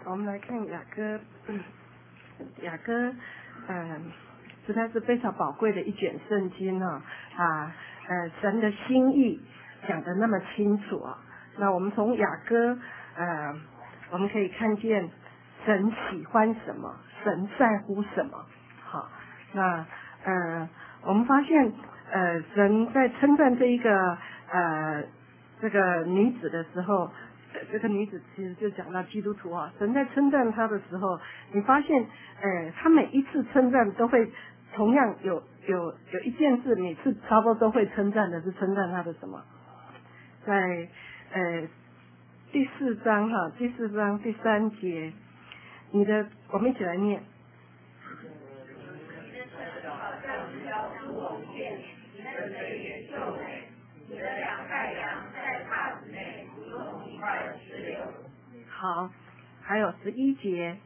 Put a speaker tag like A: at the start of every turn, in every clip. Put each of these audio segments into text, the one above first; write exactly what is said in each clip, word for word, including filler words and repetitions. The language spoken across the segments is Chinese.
A: 我们来看雅歌，雅歌，嗯，实在是非常宝贵的一卷圣经啊，啊，呃，神的心意讲得那么清楚啊。那我们从雅歌，呃，我们可以看见神喜欢什么，神在乎什么。好，那呃，我们发现，呃，神在称赞这一个呃这个女子的时候。这个女子其实就讲到基督徒啊，神在称赞她的时候，你发现，呃，她每一次称赞都会同样有有有一件事，每次差不多都会称赞的是称赞她的什么？在呃第四章哈，第四章第三节，你的我们一起来念。你的两太阳在帕子内如同一块石榴。好，还有十一节。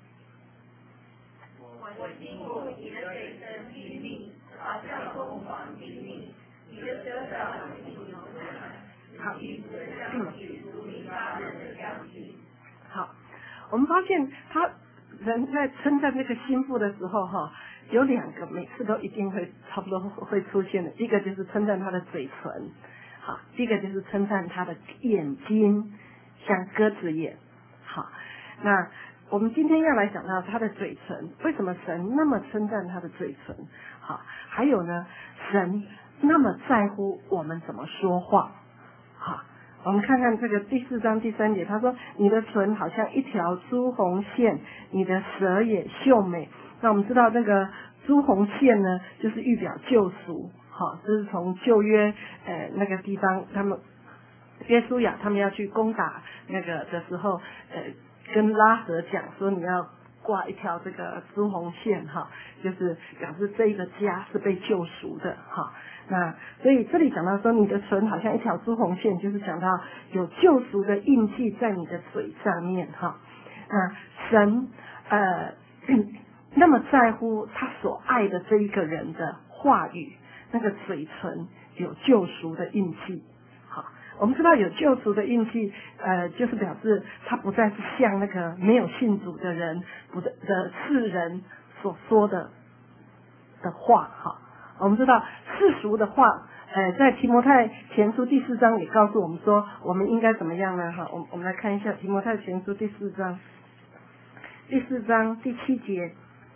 A: 我经过你的嘴唇秘密，好像蜂房秘密，你的舌头如同牛奶，好，你的香气如明发人的香气。好，我们发现他人在称赞这个心腹的时候哈，有两个每次都一定会差不多会出现的，一个就是称赞他的嘴唇。好，第一个就是称赞他的眼睛像鸽子眼。好，那我们今天要来讲到他的嘴唇，为什么神那么称赞他的嘴唇？好，还有呢，神那么在乎我们怎么说话。好，我们看看这个第四章第三节，他说你的唇好像一条朱红线，你的舌也秀美。那我们知道那个朱红线呢，就是预表救赎。好，这是从旧约呃那个地方，他们约书亚他们要去攻打那个的时候，呃，跟拉合讲说你要挂一条这个朱红线哈，就是表示这一个家是被救赎的哈。那所以这里讲到说你的唇好像一条朱红线，就是讲到有救赎的印记在你的嘴上面哈。那神呃那么在乎他所爱的这一个人的话语。那个嘴唇有救赎的印记，好，我们知道有救赎的印记，呃，就是表示他不再是像那个没有信主的人不的的世人所说的的话，哈，我们知道世俗的话，呃，在提摩太前书第四章也告诉我们说，我们应该怎么样呢？哈，我们我们来看一下提摩太前书第四章，第四章第七节。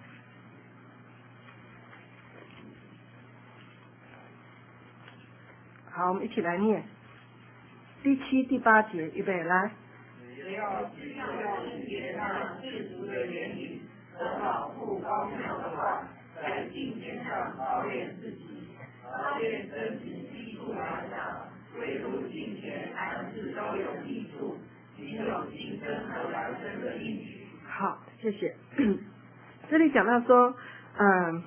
A: 好，我们一起来念第七、第八节，预备来。只要只要分别那世俗的言语和保护高妙的话，在敬虔上操练自己，操练身体基础来上，为入敬虔凡事都有益处，仅有今生和来生的应许。好，谢谢。这里讲到说，嗯。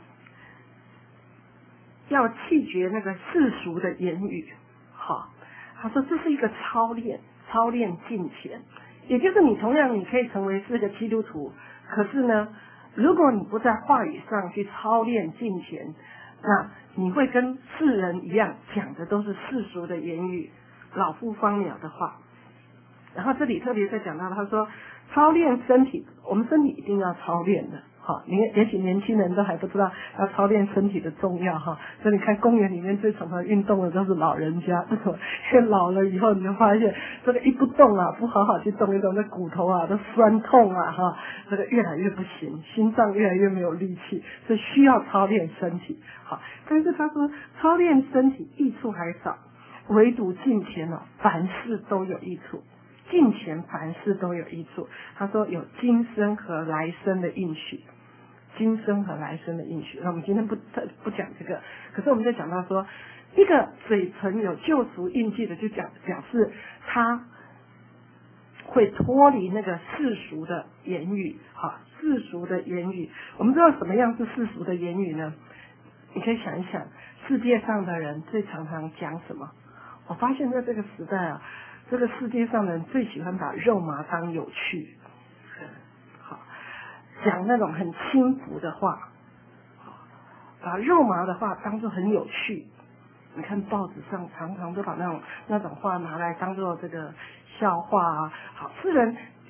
A: 要弃绝那个世俗的言语，好，他说这是一个操练，操练敬虔，也就是你同样你可以成为是个基督徒，可是呢，如果你不在话语上去操练敬虔，那你会跟世人一样讲的都是世俗的言语，老妇荒渺的话。然后这里特别在讲到，他说操练身体，我们身体一定要操练的。好，你也许年轻人都还不知道要操练身体的重要哈，所以你看公园里面最常常运动的都是老人家，为什么？因为老了以后你就发现这个一不动啊，不好好去动一动，那骨头啊都酸痛啊哈，这个越来越不行，心脏越来越没有力气，所以需要操练身体。好，但是他说操练身体益处还少，唯独敬虔哦，凡事都有益处。敬虔凡事都有益处，他说有今生和来生的应许，今生和来生的应许。那我们今天不不讲这个，可是我们在讲到说，一个嘴唇有救赎印记的，就讲表示他会脱离那个世俗的言语，哈，世俗的言语。我们知道什么样是世俗的言语呢？你可以想一想，世界上的人最常常讲什么？我发现在这个时代啊。这个世界上的人最喜欢把肉麻当有趣，好，讲那种很轻浮的话，把肉麻的话当作很有趣。你看报纸上常常都把那种那种话拿来当作这个笑话啊。好，世人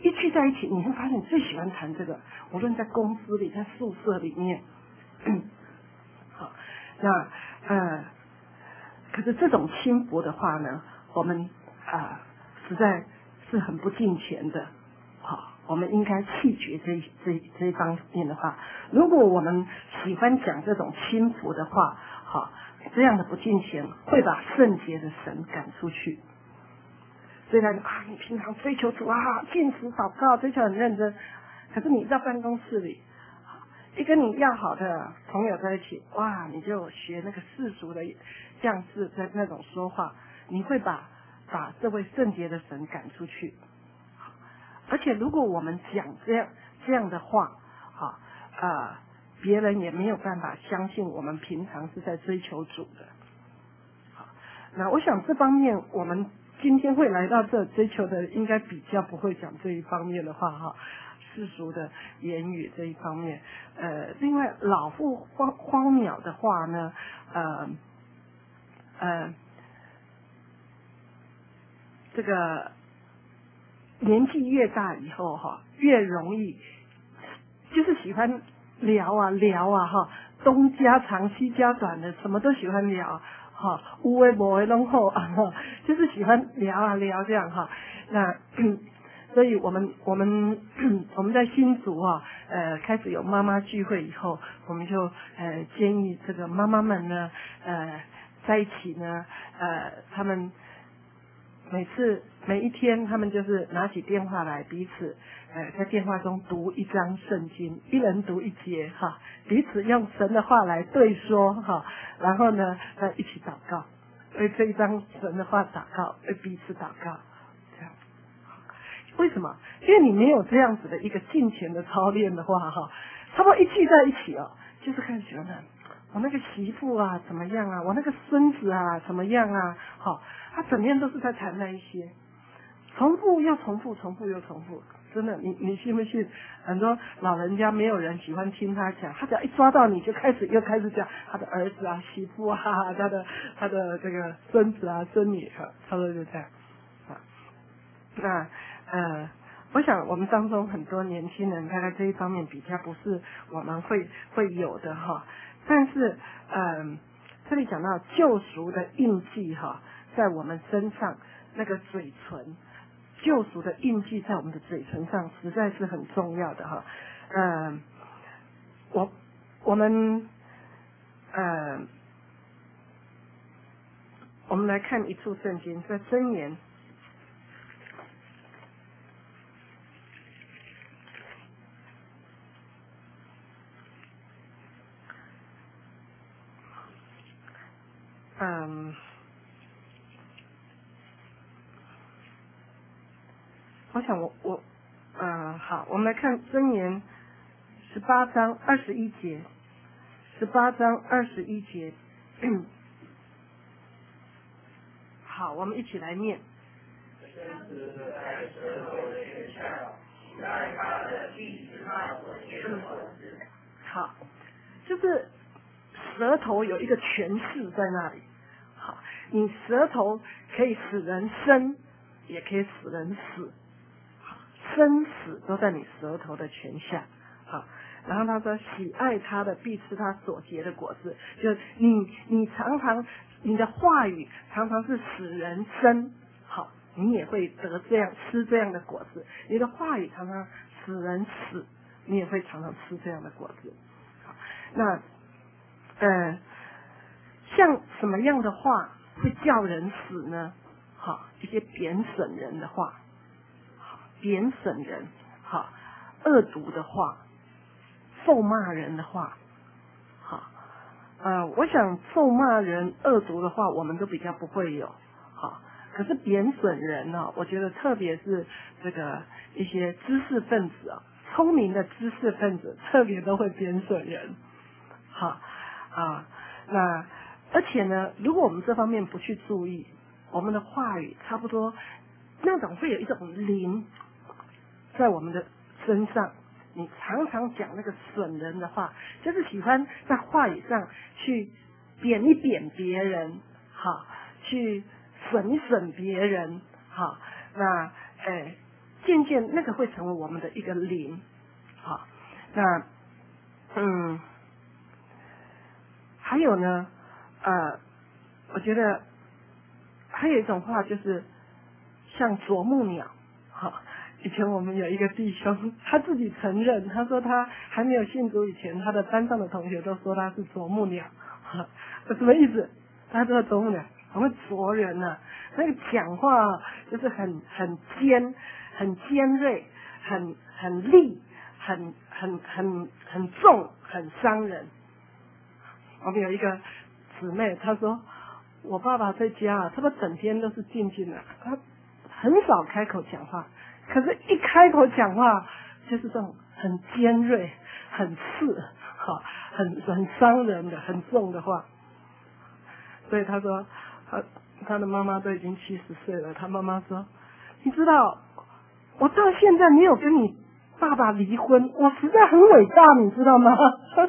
B: 一聚在一起，你会发现你最喜欢谈这个，无论在公司里，在宿舍里面。好，那呃，可是这种轻浮的话呢，我们啊、呃、实在是很不敬虔的。好，我们应该弃绝这这这一方面的话。如果我们喜欢讲这种轻浮的话，好，这样的不敬虔会把圣洁的神赶出去。虽然啊，你平常追求主啊，禁食祷告，追求很认真，可是你到办公室里，一跟你要好的朋友在一起，哇，你就学那个世俗的样式的那种说话，你会把把这位圣洁的神赶出去。而且如果我们讲这样这样的话，好啊、呃，别人也没有办法相信我们平常是在追求主的。好，那我想这方面我们今天会来到这追求的，应该比较不会讲这一方面的话哈，世俗的言语这一方面。呃，另外老妇荒荒渺的话呢，呃呃，这个年纪越大以后哈，越容易就是喜欢聊啊聊啊哈，东家长西家短的，什么都喜欢聊。哈，有的无的拢好啊，就是喜欢聊啊聊这样哈。那所以我们我们我们在新竹啊，呃，开始有妈妈聚会以后，我们就呃建议这个妈妈们呢，呃，在一起呢，呃，他们每次每一天，他们就是拿起电话来，彼此呃在电话中读一章圣经，一人读一节哈，彼此用神的话来对说哈，然后呢呃一起祷告，为这一章神的话祷告，为彼此祷告，这样。为什么？因为你没有这样子的一个敬虔的操练的话哈，差不多一聚在一起哦，就是开始觉得我那个媳妇啊怎么样啊，我那个孙子啊怎么样啊，好，他整天都是在谈那一些，重复又重复，重复又重复，真的，你你信不信？很多老人家没有人喜欢听他讲，他只要一抓到你就开始又开始讲他的儿子啊、媳妇啊、他的他的这个孙子啊、孙女啊，差不多就这样啊。那呃，我想我们当中很多年轻人，大概这一方面比较不是我们会会有的哈。但是嗯、呃，这里讲到救赎的印记哈，在我们身上那个嘴唇，救赎的印记在我们的嘴唇上，实在是很重要的哈。嗯、呃，我我们呃，我们来看一处圣经，在箴言。嗯，我想我我，嗯，好，我们来看箴言十八章二十一节，十八章二十一节，嗯，好，我们一起来念。好，就是舌头有一个权势在那里。好，你舌头可以使人生，也可以使人死。生死都在你舌头的权下。好，然后他说：“喜爱他的，必吃他所结的果子。”就是你，你常常你的话语常常是使人生，好，你也会得这样吃这样的果子。你的话语常常使人死，你也会常常吃这样的果子。好，那呃，像什么样的话会叫人死呢？好，一些贬损人的话。贬损人，好，恶毒的话，咒骂人的话，好，呃，我想咒骂人、恶毒的话，我们都比较不会有，好，可是贬损人呢、哦，我觉得特别是这个一些知识分子啊，聪明的知识分子，特别都会贬损人，好啊，那而且呢，如果我们这方面不去注意，我们的话语差不多那种会有一种灵。在我们的身上，你常常讲那个损人的话，就是喜欢在话语上去贬一贬别人，好，去损一损别人，好，那哎， 渐渐那个会成为我们的一个灵。好，那嗯，还有呢，呃，我觉得还有一种话就是像啄木鸟。好，以前我们有一个弟兄，他自己承认，他说他还没有信主以前，他的班上的同学都说他是啄木鸟。什么意思？他这个啄木鸟很会啄人啊，那个讲话就是很很尖、很尖锐、很很利、很很很很重、很伤人。我们有一个姊妹，她说我爸爸在家啊，他们整天都是静静的，他很少开口讲话，可是一开口讲话就是这种很尖锐、很刺、好、很很伤人的、很重的话。所以他说，他他的妈妈都已经七十岁了，他妈妈说，你知道，我到现在没有跟你爸爸离婚，我实在很伟大，你知道吗？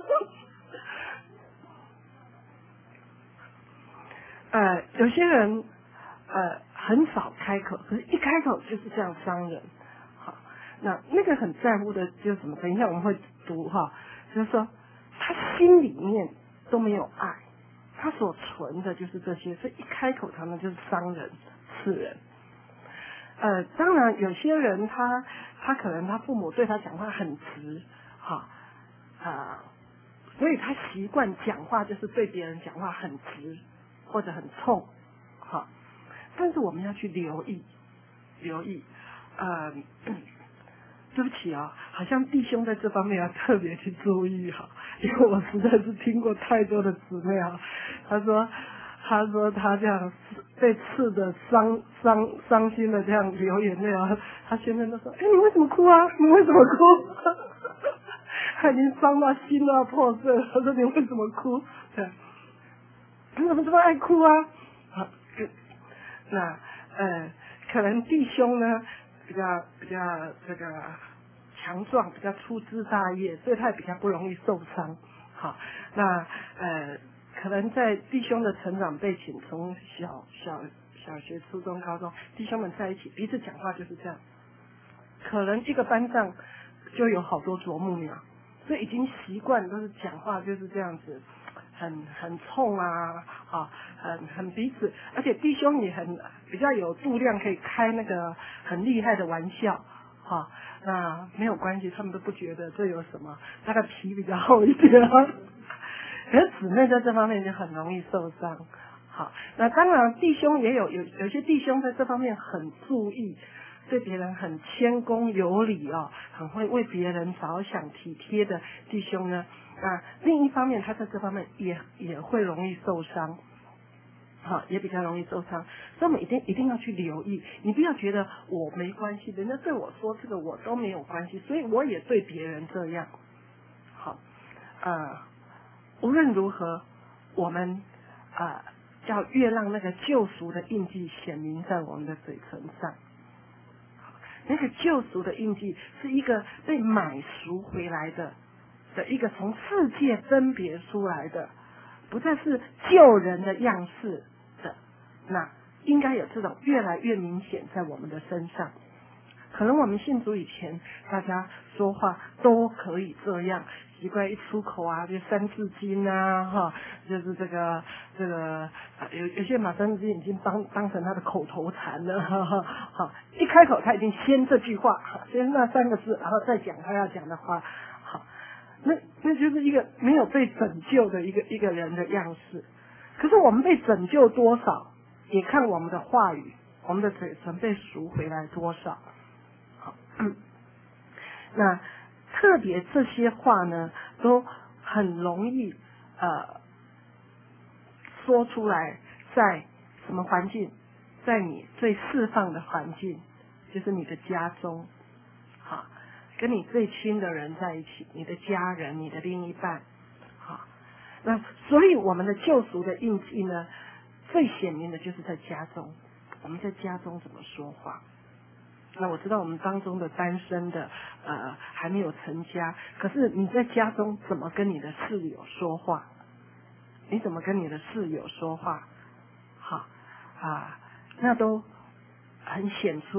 B: 呃，有些人呃很少开口，可是一开口就是这样伤人。好，那那个很在乎的就是什么？等一下我们会读哈，就是说他心里面都没有爱，他所存的就是这些，所以一开口他们就是伤人、刺人。呃，当然有些人他他可能他父母对他讲话很直，哈啊、呃，所以他习惯讲话就是对别人讲话很直或者很冲，哈。但是我们要去留意，留意，呃，对不起啊，好像弟兄在这方面要特别去注意哈，因为我实在是听过太多的姊妹啊，他说。他说他这样被刺的伤伤伤心的这样流眼泪啊，他先生都说：“哎，你为什么哭啊？你为什么哭？”他已经伤到心都要破碎了。他说：“你为什么哭？”对，你怎么这么爱哭啊？好，那呃，可能弟兄呢比较比较这个强壮，比较粗枝大叶，所以他也比较不容易受伤。好，那呃。可能在弟兄的成长背景，从小小小学、初中、高中，弟兄们在一起，彼此讲话就是这样。可能一个班上就有好多啄木鸟，所以已经习惯都是讲话就是这样子，很很冲啊，啊，很很彼此，而且弟兄也很比较有度量，可以开那个很厉害的玩笑，哈、啊，那没有关系，他们都不觉得这有什么，大概皮比较厚一点啊。可是姊妹在这方面就很容易受伤。好，那当然弟兄也有有有些弟兄在这方面很注意，对别人很谦恭有礼哦，很会为别人着想体贴的弟兄呢，那另一方面他在这方面也也会容易受伤。好，也比较容易受伤，所以我们一定一定要去留意。你不要觉得我没关系，人家对我说这个我都没有关系，所以我也对别人这样。好，呃。无论如何，我们啊、呃、要越让那个救赎的印记显明在我们的嘴唇上。那个救赎的印记是一个被买赎回来的的一个从世界分别出来的，不再是救人的样式的，那应该有这种越来越明显在我们的身上。可能我们信主以前，大家说话都可以这样，习惯一出口啊，就三字经啊，哈，就是这个这个有有些把三字经已经当当成他的口头禅了，哈哈，好，一开口他已经先这句话，先那三个字，然后再讲他要讲的话，好，那那就是一个没有被拯救的一个一个人的样式。可是我们被拯救多少，也看我们的话语，我们的嘴唇被赎回来多少。嗯，那特别这些话呢，都很容易呃说出来，在什么环境？在你最释放的环境，就是你的家中，好，跟你最亲的人在一起，你的家人，你的另一半，好，那所以我们的救赎的印记呢，最显明的就是在家中，我们在家中怎么说话？那我知道我们当中的单身的呃还没有成家，可是你在家中怎么跟你的室友说话？你怎么跟你的室友说话？好啊，那都很显出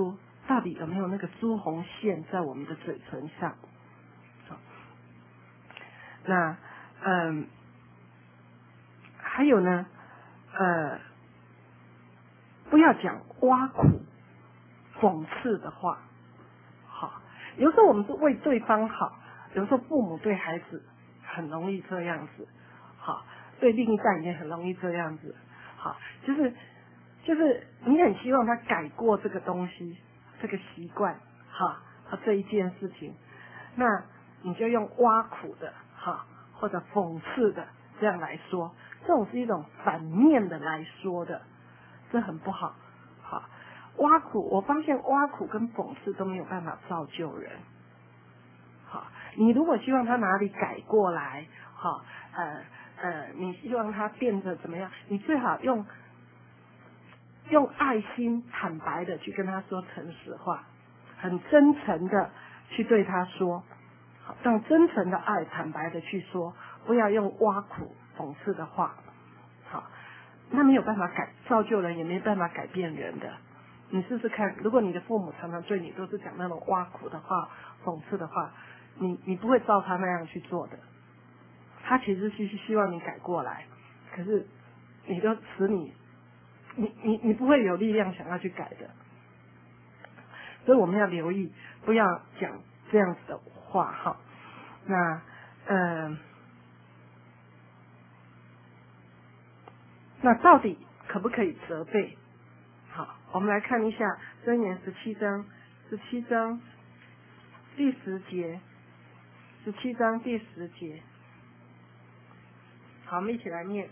B: 到底有没有那个朱红线在我们的嘴唇上？好，那嗯，还有呢，呃，不要讲挖苦、讽刺的话。好，有时候我们是为对方好，有时候父母对孩子很容易这样子，好，对另一半也很容易这样子，好，就是就是你很希望他改过这个东西，这个习惯，哈，和这一件事情，那你就用挖苦的，哈，或者讽刺的这样来说，这种是一种反面的来说的，这很不好，好。挖苦，我发现挖苦跟讽刺都没有办法造就人。好，你如果希望他哪里改过来，好，呃呃，你希望他变得怎么样？你最好用用爱心、坦白的去跟他说诚实话，很真诚的去对他说，好，用真诚的爱、坦白的去说，不要用挖苦、讽刺的话。好，那没有办法改造就人，也没办法改变人的。你试试看，如果你的父母常常对你都是讲那种挖苦的话、讽刺的话，你你不会照他那样去做的。他其实是希望你改过来，可是你都使你，你你你不会有力量想要去改的。所以我们要留意，不要讲这样子的话哈。那嗯、呃，那到底可不可以责备？好，我们来看一下箴言十七章，十七章第十节，十七章第十节。好，我们一起来念。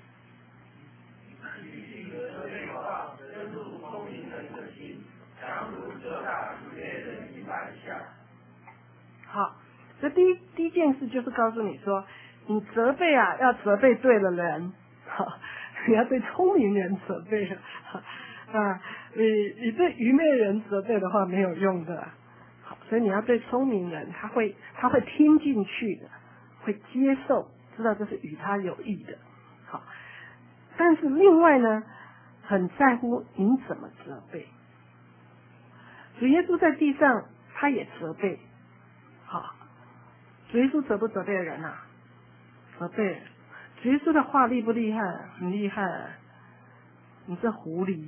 B: 好，这第一第一件事就是告诉你说，你责备啊，要责备对了人，好，你要对聪明人责备啊，你你对愚昧人责备的话没有用的，好，所以你要对聪明人，他会他会听进去的，会接受，知道这是与他有益的，好，但是另外呢，很在乎你怎么责备。主耶稣在地上，他也责备，好，主耶稣责不责备人啊？责备。主耶稣的话厉不厉害？很厉害。你这狐狸，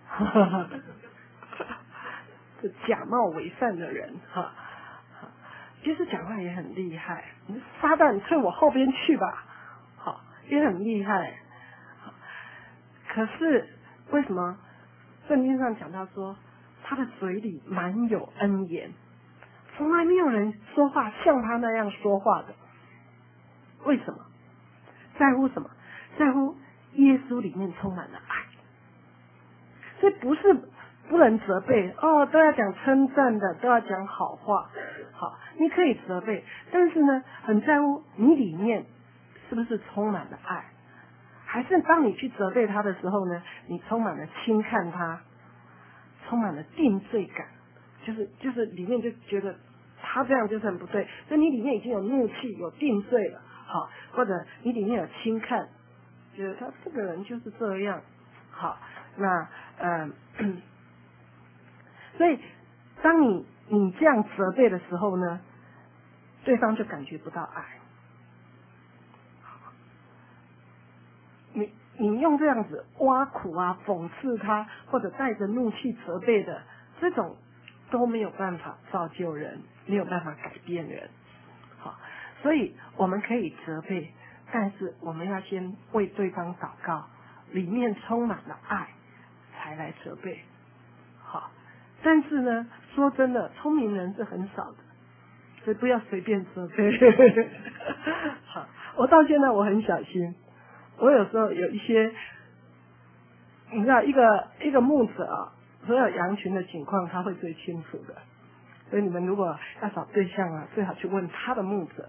B: 这假冒伪善的人，哈，耶稣讲话也很厉害。你撒旦，你退我后边去吧，好，也很厉害。可是为什么圣经上讲到说，他的嘴里满有恩言，从来没有人说话像他那样说话的。为什么？在乎什么？在乎耶稣里面充满了爱。所以不是不能责备哦，都要讲称赞的，都要讲好话。好，你可以责备，但是呢，很在乎你里面是不是充满了爱，还是当你去责备他的时候呢，你充满了轻看他，充满了定罪感，就是就是里面就觉得他这样就是很不对，所以你里面已经有怒气，有定罪了，好，或者你里面有轻看，觉得他这个人就是这样，好，那嗯、呃，所以当你你这样责备的时候呢，对方就感觉不到爱。你你用这样子挖苦啊、讽刺他，或者带着怒气责备的，这种都没有办法造就人，没有办法改变人。好，所以我们可以责备，但是我们要先为对方祷告，里面充满了爱，才来责备。好，但是呢，说真的，聪明人是很少的，所以不要随便责备。好，我到现在我很小心。我有时候有一些，你知道，一个一个牧者啊，所有羊群的情况他会最清楚的。所以你们如果要找对象啊，最好去问他的牧者，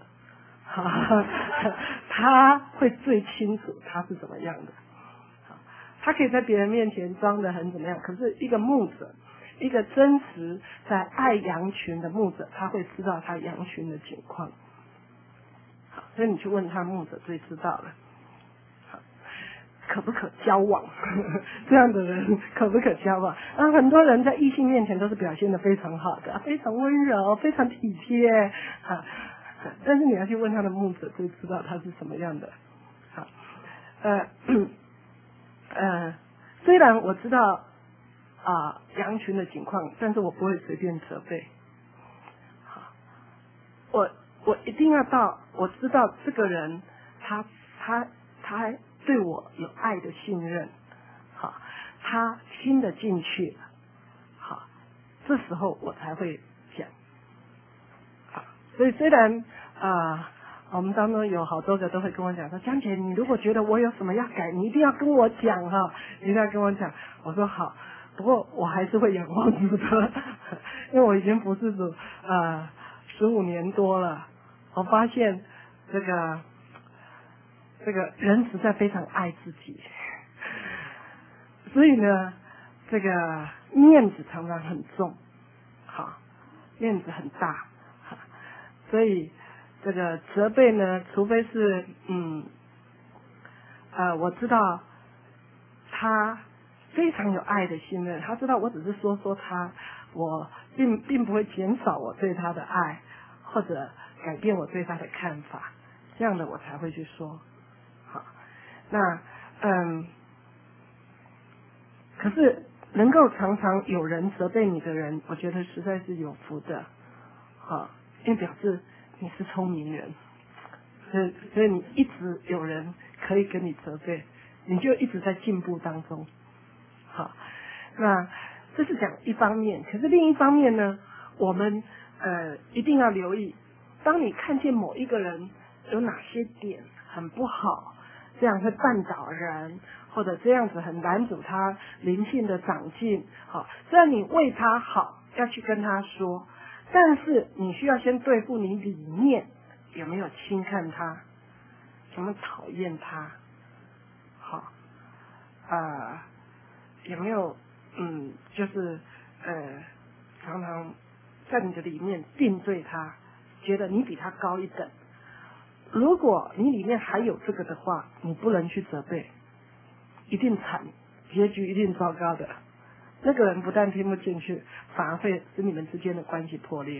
B: 他会最清楚他是怎么样的。他可以在别人面前装得很怎么样，可是一个牧者，一个真实在爱羊群的牧者，他会知道他羊群的情况。好，所以你去问他牧者最知道了。 可不可交往？这样的人可不可交往？啊，很多人在异性面前都是表现得非常好的，非常温柔，非常体贴啊。但是你要去问他的牧者，就知道他是什么样的。好，呃，呃，虽然我知道啊羊群的情况，但是我不会随便责备。好，我我一定要到我知道这个人他他他对我有爱的信任，好，他听得进去，好，这时候我才会讲。好，所以虽然啊、呃，我们当中有好多个都会跟我讲说，江姐，你如果觉得我有什么要改，你一定要跟我讲哈，一定要跟我讲。我说好，不过我还是会仰望主的，因为我已经服侍主呃十五年多了，我发现这个这个人实在非常爱自己，所以呢，这个面子常常很重，好，面子很大，好，所以这个责备呢，除非是嗯，呃，我知道他非常有爱的信任，他知道我只是说说他，我并并不会减少我对他的爱，或者改变我对他的看法，这样的我才会去说。好，那嗯，可是能够常常有人责备你的人，我觉得实在是有福的，好，因为表示你是聪明人，所以所以你一直有人可以跟你责备，你就一直在进步当中。好，那这是讲一方面，可是另一方面呢，我们呃一定要留意，当你看见某一个人有哪些点很不好，这样会绊倒人，或者这样子很拦阻他灵性的长进，好，虽然你为他好，要去跟他说，但是你需要先对付你里面有没有轻看他，有没有讨厌他，好，呃，有没有嗯，就是呃，常常在你的里面定罪他，觉得你比他高一等。如果你里面还有这个的话，你不能去责备，一定惨，结局一定糟糕的。那个人不但听不进去，反而会使你们之间的关系破裂。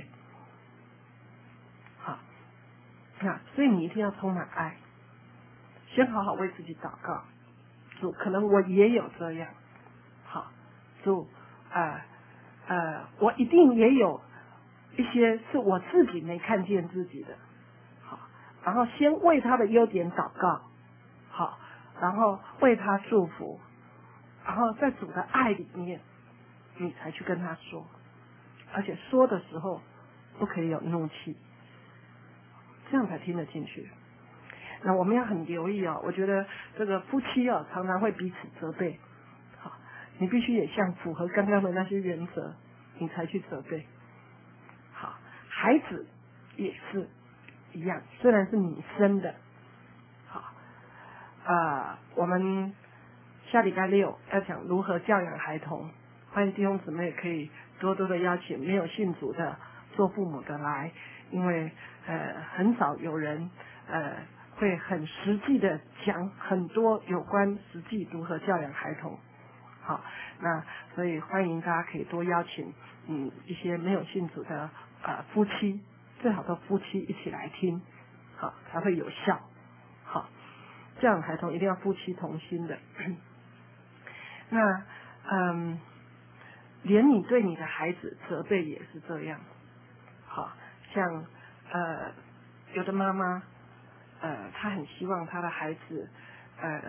B: 好，那所以你一定要充满爱，先好好为自己祷告。主，可能我也有这样，好，主，呃呃，我一定也有一些是我自己没看见自己的。然后先为他的优点祷告，好，然后为他祝福，然后在主的爱里面，你才去跟他说，而且说的时候不可以有怒气，这样才听得进去。那我们要很留意哦，我觉得这个夫妻哦常常会彼此责备，好，你必须也像符合刚刚的那些原则，你才去责备。好，孩子也是一样，虽然是你生的，好，啊、呃，我们下礼拜六要讲如何教养孩童，欢迎弟兄姊妹可以多多的邀请没有信主的做父母的来，因为呃很少有人呃会很实际的讲很多有关实际如何教养孩童，好，那所以欢迎大家可以多邀请嗯一些没有信主的呃夫妻。最好的夫妻一起来听，好才会有效。好，这样孩童一定要夫妻同心的。那嗯，连你对你的孩子责备也是这样。好，像呃有的妈妈呃她很希望她的孩子呃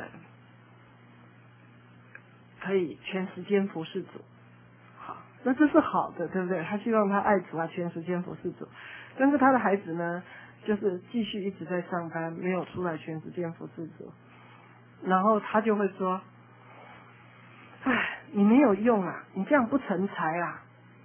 B: 可以全时间服侍主。好，那这是好的，对不对？他希望他爱主啊，全时间服侍主。但是他的孩子呢，就是继续一直在上班，没有出来全时间服侍主，然后他就会说：“哎，你没有用啊，你这样不成才啊。”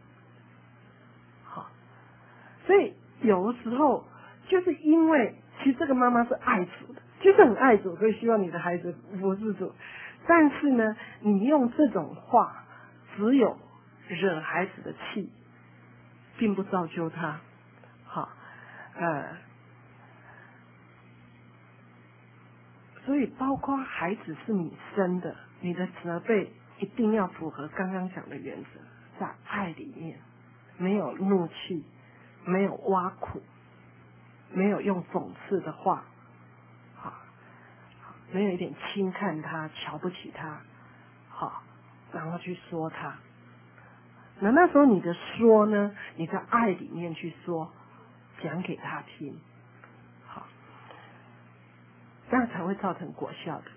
B: 好，所以有的时候就是因为，其实这个妈妈是爱主的，就是很爱主，所以希望你的孩子服侍主。但是呢，你用这种话，只有惹孩子的气，并不造就他。好，呃， 所以包括孩子是你生的，你的责备一定要符合刚刚讲的原则，在爱里面，没有怒气，没有挖苦，没有用讽刺的话，好，没有一点轻看他、瞧不起他，好，然后去说他。那那时候你的说呢，你在爱里面去说，讲给他听，好，这样才会造成果效的。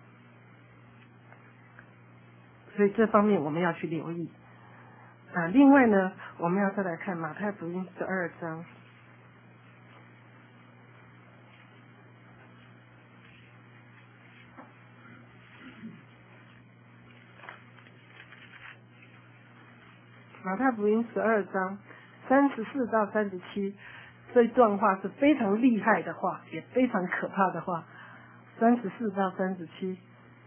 B: 所以这方面我们要去留意。啊，另外呢，我们要再来看马太福音十二章。马太福音十二章三十四到三十七，这一段话是非常厉害的话，也非常可怕的话。三十四到三十七，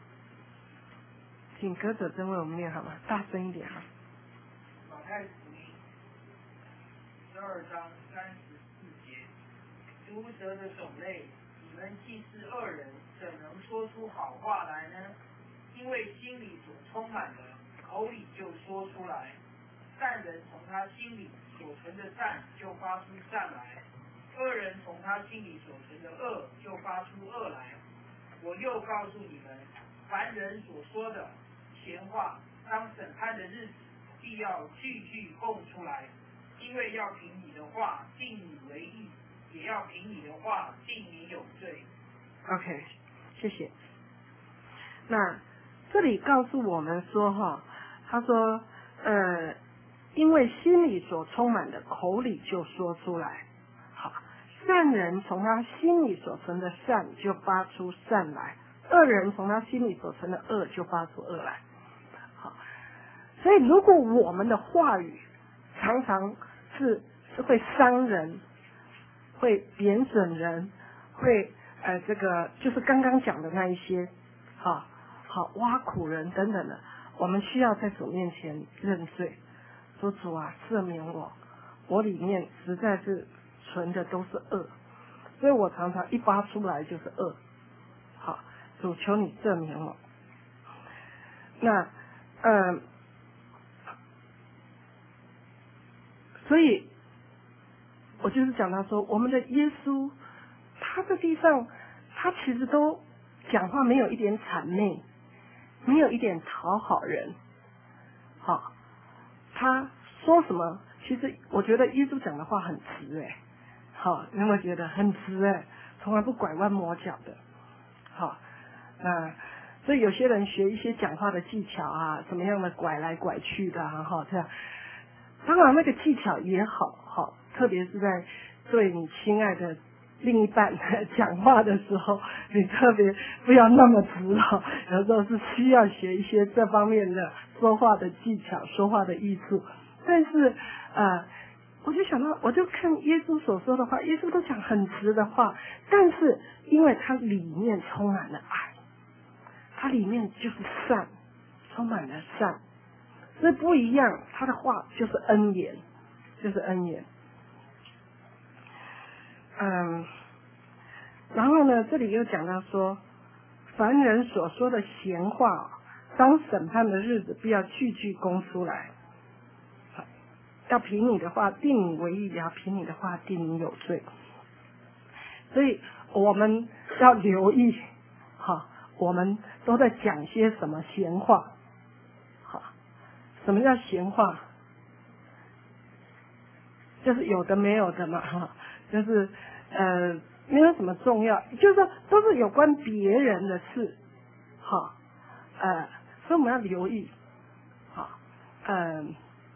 B: 请歌者真为我们念好吗？大声一点哈。
C: 马太福音十二章三十四节，毒蛇的种类，你们既是恶人，怎能说出好话来呢？因为心里所充满的，口里就说出来。善人从他心里所存的善就发出善来，恶人从他心里所存的恶就发出恶来。我又告诉你们，凡人所说的闲话，当审判的日子，必要句句供出来，因为要凭你的话定你为义，也要凭你的话定你有罪。
B: OK， 谢谢。那这里告诉我们说哈，他说呃因为心里所充满的，口里就说出来。好，善人从他心里所存的善就发出善来，恶人从他心里所存的恶就发出恶来。好，所以如果我们的话语常常是是会伤人，会贬损人，会呃这个就是刚刚讲的那一些，好好挖苦人等等的，我们需要在主面前认罪。说主啊，赦免我，我里面实在是存的都是恶，所以我常常一发出来就是恶。好，主求你赦免我。那，呃，所以我就是讲到说，我们的耶稣，他在地上，他其实都讲话没有一点谄媚，没有一点讨好人，好。他说什么？其实我觉得耶稣讲的话很直哎，好，你有没有觉得很直哎？从来不拐弯抹角的，好，那所以有些人学一些讲话的技巧啊，什么样的拐来拐去的啊，哈，这样，当然那个技巧也好，好，特别是在对你亲爱的另一半讲话的时候，你特别不要那么直了，有时候是需要学一些这方面的说话的技巧、说话的艺术。但是呃，我就想到，我就看耶稣所说的话，耶稣都讲很直的话，但是因为他里面充满了爱，他里面就是善，充满了善，所以不一样，他的话就是恩言，就是恩言。嗯，然后呢，这里又讲到说，凡人所说的闲话，当审判的日子，必要句句供出来。要凭你的话定你为义，也要凭你的话定你有罪。所以我们要留意，哈，我们都在讲些什么闲话，哈，什么叫闲话？就是有的没有的嘛，哈，就是呃没有什么重要，就是说都是有关别人的事，哈，呃，所以我们要留意，哈，嗯。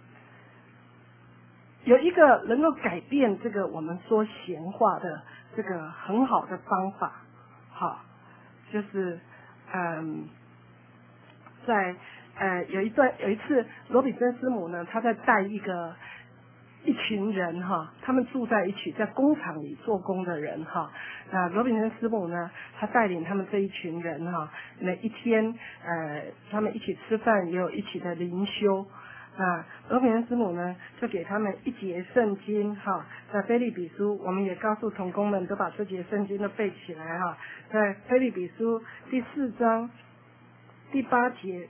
B: 有一个能够改变这个我们说闲话的这个很好的方法，好，就是嗯，在呃有一段有一次罗比森师母呢，她在带一个一群人哈，他们住在一起，在工厂里做工的人哈。那罗比森师母呢，她带领他们这一群人哈，每一天呃他们一起吃饭，也有一起的灵修。 那俄斐人师母呢，就给他们一节圣经哈，在腓立比书，我们也告诉同工们都把这节圣经都背起来哈，在腓立比书第四章第八节，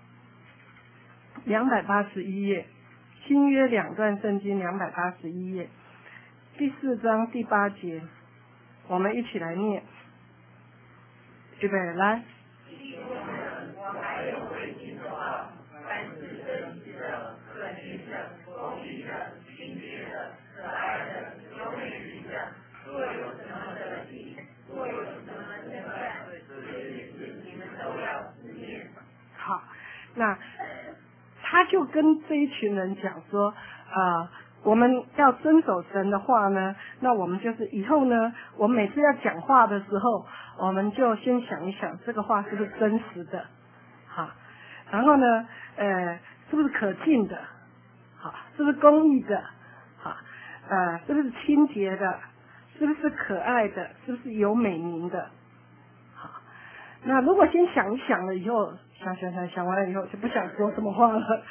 B: 两百八十一页，新约两段圣经两百八十一页，第四章第八节，我们一起来念，预备来。
A: 我还有未尽的话，凡是真实的、可信的、公义的、清洁的、可爱的、有美名的，若有什么得体，若有什么称赞，这些事你们都要思念。
B: 好，那他就跟这一群人讲说，啊、呃，我们要遵守神的话呢，那我们就是以后呢，我们每次要讲话的时候，我们就先想一想这个话是不是真实的，好，然后呢，呃，是不是可信的，好，是不是公义的，好，呃，是不是清洁的，是不是可爱的，是不是有美名的，好，那如果先想一想了以后，想想想想完了以后就不想说什么话了。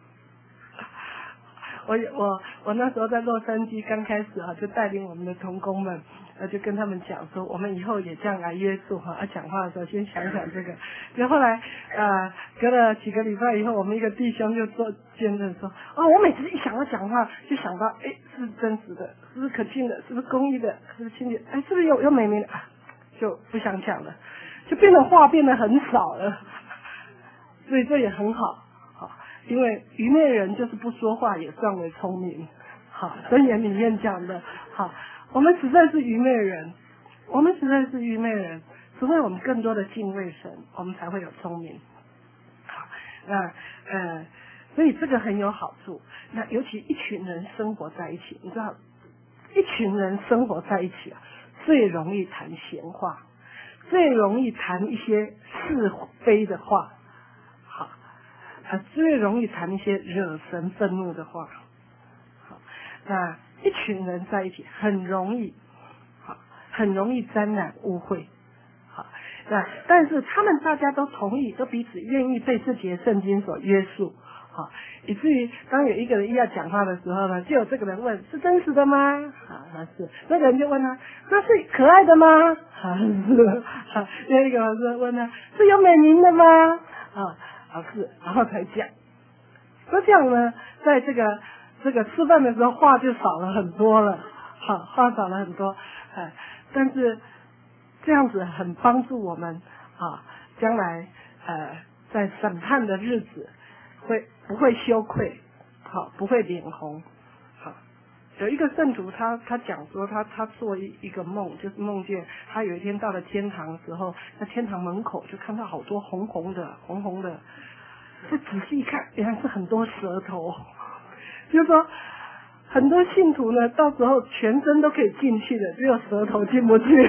B: 我我我那时候在洛杉矶刚开始啊，就带领我们的同工们，呃，就跟他们讲说，我们以后也这样来约束哈，啊，讲话的时候先想想这个。然后后来呃，隔了几个礼拜以后，我们一个弟兄就做见证说，哦，我每次一想到讲话，就想到，哎，是不是真实的？是不是可信的？是不是公义的？是不是清洁？哎，是不是有有美名的？啊，就不想讲了，就变得话变得很少了。所以这也很好。因为愚昧人就是不说话也算为聪明，好，箴言里面讲的，好，我们实在是愚昧人，我们实在是愚昧人，除非我们更多的敬畏神，我们才会有聪明。好，那呃，所以这个很有好处。那尤其一群人生活在一起，你知道，一群人生活在一起啊，最容易谈闲话，最容易谈一些是非的话。啊，最容易谈一些惹神愤怒的话。好，那一群人在一起很容易，好，很容易沾染污秽。好，那但是他们大家都同意，都彼此愿意被这节圣经所约束。好，以至于当有一个人要讲话的时候呢，就有这个人问：是真实的吗？啊，那是。那个人就问他：那是可爱的吗？啊，是。好，另一个人是问他：是有美名的吗？啊。是，然后才讲。那这样呢，在这个这个吃饭的时候，话就少了很多了，好，话少了很多，哎，但是这样子很帮助我们啊，将来呃在审判的日子会不会羞愧，好，不会脸红，好。有一个圣徒他他讲说他他做一一个梦，就是梦见他有一天到了天堂的时候，在天堂门口就看到好多红红的红红的，再仔细一看，原来是很多舌头，就是说很多信徒呢，到时候全身都可以进去的，只有舌头进不去。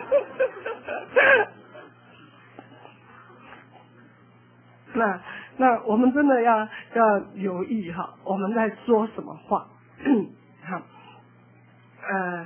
B: 那那我们真的要要留意哈，我们在说什么话。好，呃，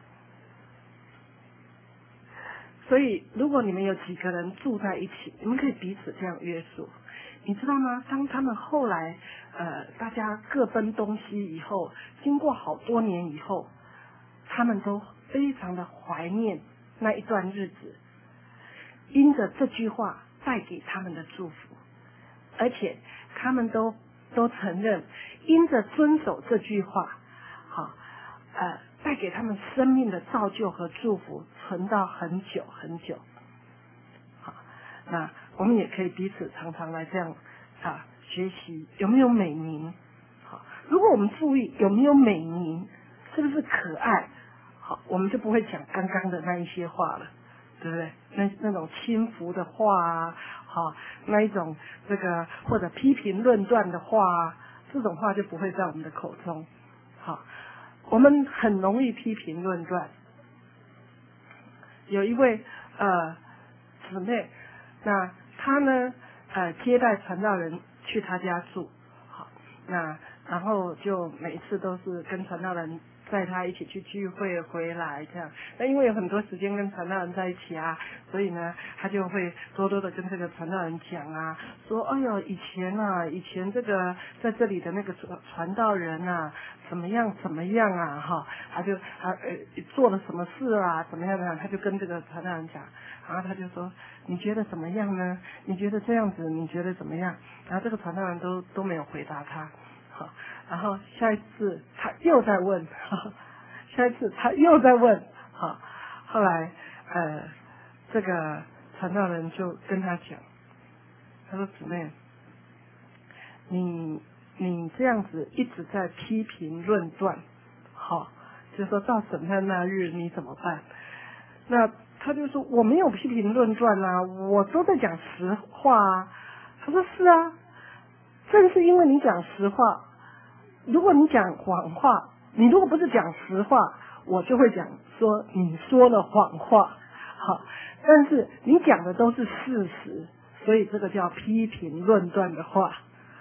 B: 所以如果你们有几个人住在一起，你们可以彼此这样约束，你知道吗？当他们后来呃大家各奔东西以后，经过好多年以后，他们都非常的怀念那一段日子，因着这句话带给他们的祝福，而且他们都都承认，因着遵守这句话，好，呃，带给他们生命的造就和祝福，存到很久很久。好，那我们也可以彼此常常来这样啊学习，有没有美名？好，如果我们注意有没有美名，是不是可爱？好，我们就不会讲刚刚的那一些话了。对不对？那那种轻浮的话啊，好，那一种这个或者批评论断的话啊，这种话就不会在我们的口中。好，我们很容易批评论断。有一位呃姊妹，那她呢呃接待传道人去她家住，好，那然后就每一次都是跟传道人载他一起去聚会回来这样。那因为有很多时间跟传道人在一起啊，所以呢，他就会多多的跟这个传道人讲啊，说哎呦以前啊，以前这个在这里的那个传传道人啊，怎么样怎么样啊哈，他就他呃做了什么事啊，怎么样怎么样，他就跟这个传道人讲，然后他就说你觉得怎么样呢？你觉得这样子你觉得怎么样？然后这个传道人都都没有回答他，好，然后下一次他又在问，哈，下一次他又在问，好，后来呃这个传道人就跟他讲，他说姊妹，你你这样子一直在批评论断，好，就说到审判那日你怎么办？那他就说我没有批评论断啊，我都在讲实话啊。他说是啊，正是因为你讲实话，如果你讲谎话，你如果不是讲实话，我就会讲说你说了谎话。好，但是你讲的都是事实，所以这个叫批评论断的话。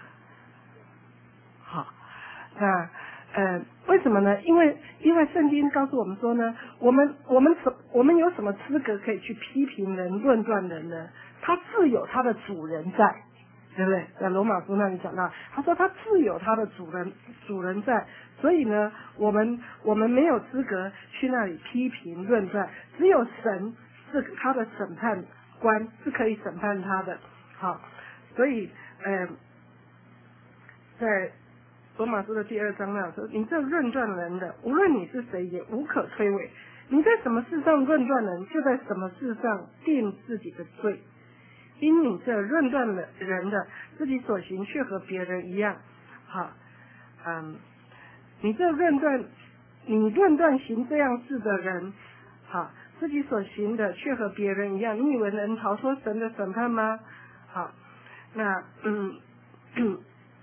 B: 好，那呃，为什么呢？因为因为圣经告诉我们说呢，我们我们什我们有什么资格可以去批评人、论断人呢？他自有他的主人在，对不对？在罗马书那里讲到，他说他自有他的主人主人在，所以呢，我们我们没有资格去那里批评论断，只有神是他的审判官，是可以审判他的。好，所以呃，在罗马书的第二章那说，你这论断人的，无论你是谁，也无可推诿。你在什么事上论断人，就在什么事上定自己的罪。因你这论断人的，自己所行却和别人一样。好，嗯，你这论断，你论断行这样事的人，好，自己所行的却和别人一样，你以为能逃脱神的审判吗？好，那嗯。嗯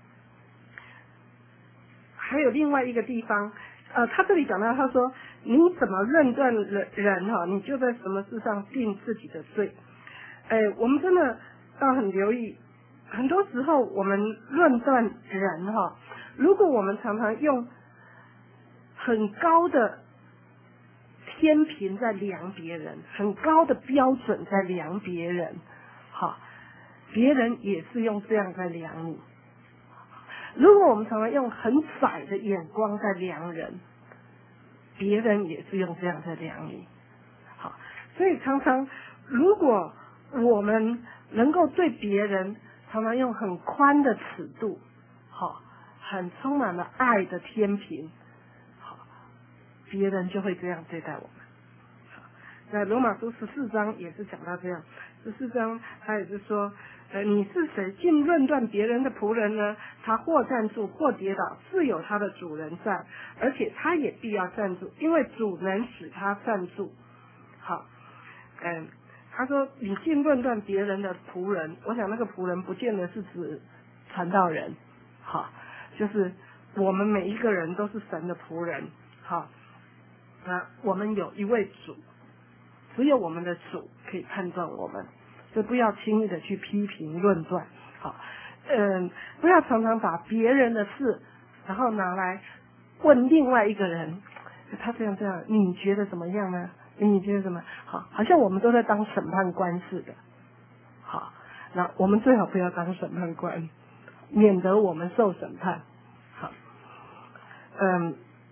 B: 还有另外一个地方，呃，他这里讲到，他说你怎么论断人人哈，你就在什么事上定自己的罪。哎，我们真的要很留意，很多时候我们论断人哈，如果我们常常用很高的天平在量别人，很高的标准在量别人，好，别人也是用这样在量你。如果我们常常用很窄的眼光在量人，别人也是用这样在量你。好，所以常常如果我们能够对别人常常用很宽的尺度，好，很充满了爱的天平，好，别人就会这样对待我们。在罗马书十四章也是讲到这样，十四章他也是说，呃，你是谁竟论断别人的仆人呢？他或站住，或跌倒，自有他的主人在，而且他也必要站住，因为主能使他站住。好，嗯，他说你竟论断别人的仆人，我想那个仆人不见得是指传道人，好，就是我们每一个人都是神的仆人，好，那我们有一位主。只有我们的主可以判断我们，所以不要轻易的去批评论断，好，嗯，不要常常把别人的事，然后拿来问另外一个人，他这样这样，你觉得怎么样呢？你觉得怎么？好，好像我们都在当审判官似的，好，那我们最好不要当审判官，免得我们受审判，好，嗯，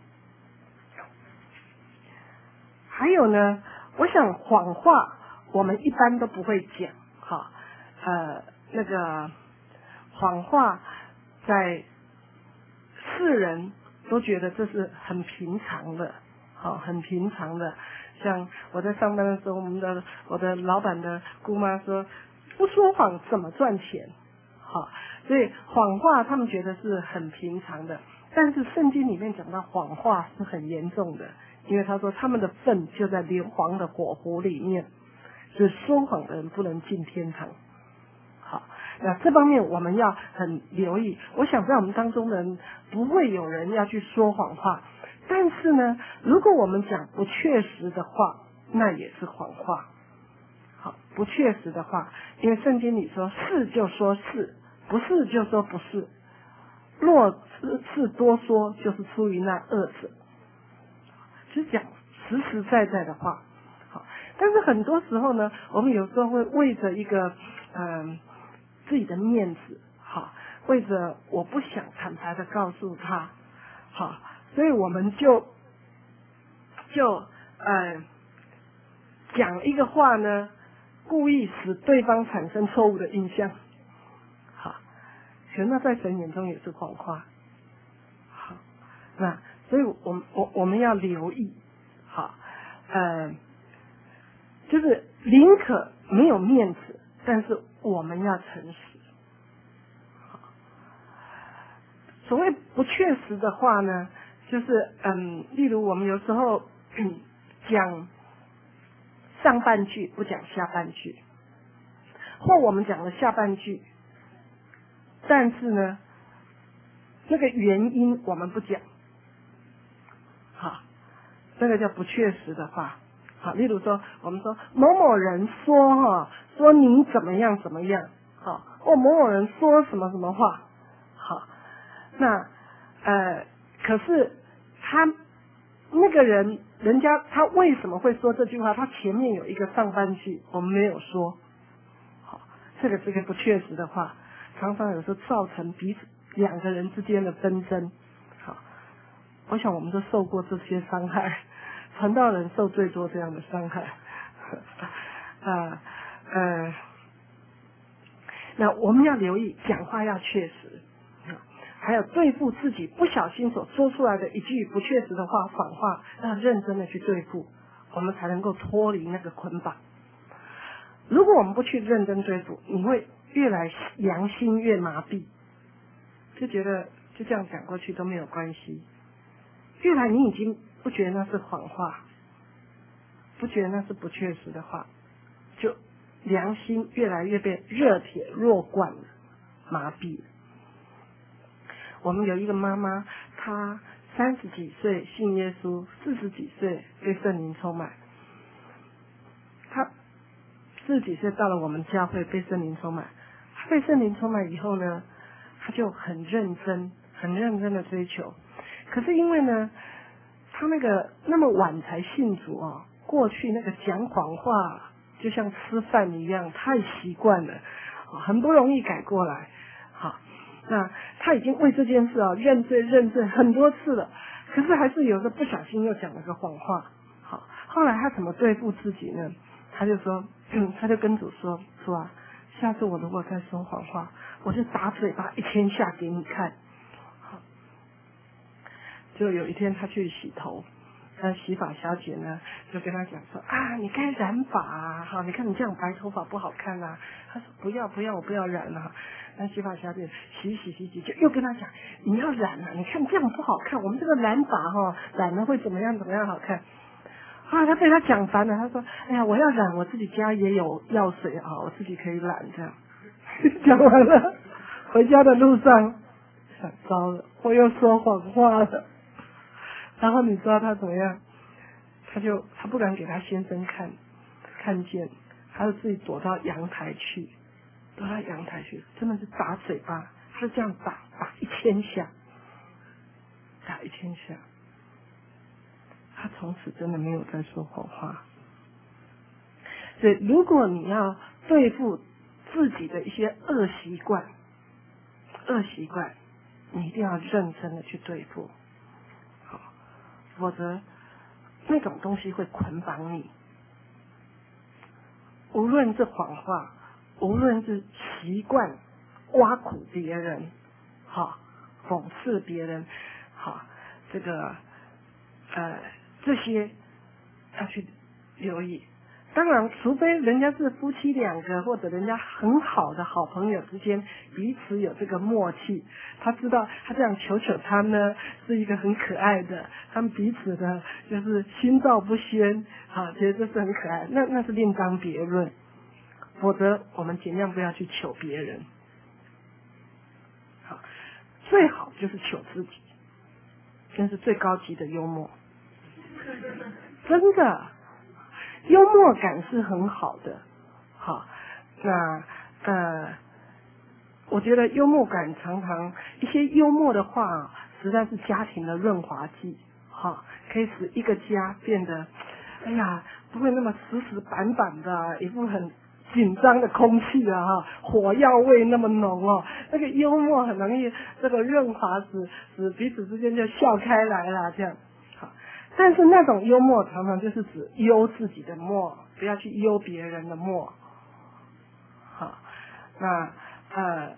B: 还有呢。我想谎话我们一般都不会讲，哈，呃，那个谎话在世人都觉得这是很平常的，好，很平常的。像我在上班的时候，我们的我的老板的姑妈说，不说谎怎么赚钱？好，所以谎话他们觉得是很平常的，但是圣经里面讲到谎话是很严重的。因为他说他们的粪就在硫磺的火湖里面，所以说谎的人不能进天堂。好，那这方面我们要很留意。我想在我们当中的人不会有人要去说谎话，但是呢，如果我们讲不确实的话，那也是谎话。好，不确实的话，因为圣经里说是就说是，不是就说不是。若是多说，就是出于那恶者。 就是讲实实在在的话。好，但是很多时候呢，我们有时候会为着一个嗯、呃、自己的面子，好，为着我不想坦白的告诉他，好，所以我们就就呃讲一个话呢，故意使对方产生错误的印象。好，可那在神眼中也是谎话。好，那所以我们我我们要留意，好，呃，就是宁可没有面子，但是我们要诚实。好，所谓不确实的话呢，就是嗯，例如我们有时候嗯讲上半句不讲下半句，或我们讲了下半句，但是呢，那个原因我们不讲，好，这个叫不确实的话。好，例如说，我们说某某人说哈，说你怎么样怎么样，好，或某某人说什么什么话，好，那呃，可是他那个人，人家他为什么会说这句话？他前面有一个上半句，我们没有说，好，这个是个不确实的话，常常有时候造成彼此两个人之间的纷争。好，我想我们都受过这些伤害，传道人受最多这样的伤害。啊呃，那我们要留意讲话要确实，还有对付自己不小心所说出来的一句不确实的话、反话，要认真的去对付，我们才能够脱离那个捆绑。如果我们不去认真对付，你会越来良心越麻痹，就觉得就这样讲过去都没有关系。越来你已经不觉得那是谎话，不觉得那是不确实的话，就良心越来越被热铁弱灌了，麻痹了。我们有一个妈妈，她三十几岁信耶稣，四十几岁被圣灵充满。她四十几岁到了我们教会被圣灵充满，她被圣灵充满以后呢，她就很认真、很认真的追求。可是因为呢，她那个那么晚才信主哦，过去那个讲谎话就像吃饭一样，太习惯了，很不容易改过来。好，那他已经为这件事啊认罪认罪很多次了，可是还是有时候不小心又讲了个谎话。好，后来他怎么对付自己呢？他就说，嗯，他就跟主说，说啊，下次我如果再说谎话，我就打嘴巴一千下给你看。好，就有一天他去洗头，那洗发小姐呢就跟他讲说啊，你该染发啊，好，你看你这样白头发不好看啊。他说不要不要，我不要染啊。那洗发小姐洗洗洗洗，就又跟他讲你要染啊，你看这样不好看，我们这个染发哈，染了会怎么样怎么样好看。啊，他被他讲烦了，他说哎呀，我要染，我自己家也有药水啊，我自己可以染这样。讲完了，回家的路上想糟了，我又说谎话了。然后你知道他怎么样？他就他不敢给他先生看看见，他就自己躲到阳台去，躲到阳台去，真的是打嘴巴，他是这样打打一千下，打一千下。他从此真的没有再说谎话。所以如果你要对付自己的一些恶习惯，恶习惯，你一定要认真的去对付，好，否则那种东西会捆绑你。无论是谎话，无论是习惯挖苦别人，好，讽刺别人，好，这个呃这些要去留意。当然，除非人家是夫妻两个，或者人家很好的好朋友之间彼此有这个默契，他知道他这样求求他呢是一个很可爱的，他们彼此的就是心照不宣，啊，觉得这是很可爱，那那是另当别论。否则我们尽量不要去求别人，好，最好就是求自己，那是最高级的幽默。真的，幽默感是很好的，好，那呃，我觉得幽默感常常一些幽默的话，实在是家庭的润滑剂， 哈、哦，可以使一个家变得，哎呀，不会那么死死板板的，一副很紧张的空气啊，哈，火药味那么浓哦。那个幽默很容易这个润滑，使使彼此之间就笑开来了，这样。好，但是那种幽默常常就是指幽自己的默，不要去幽别人的默。好，那呃，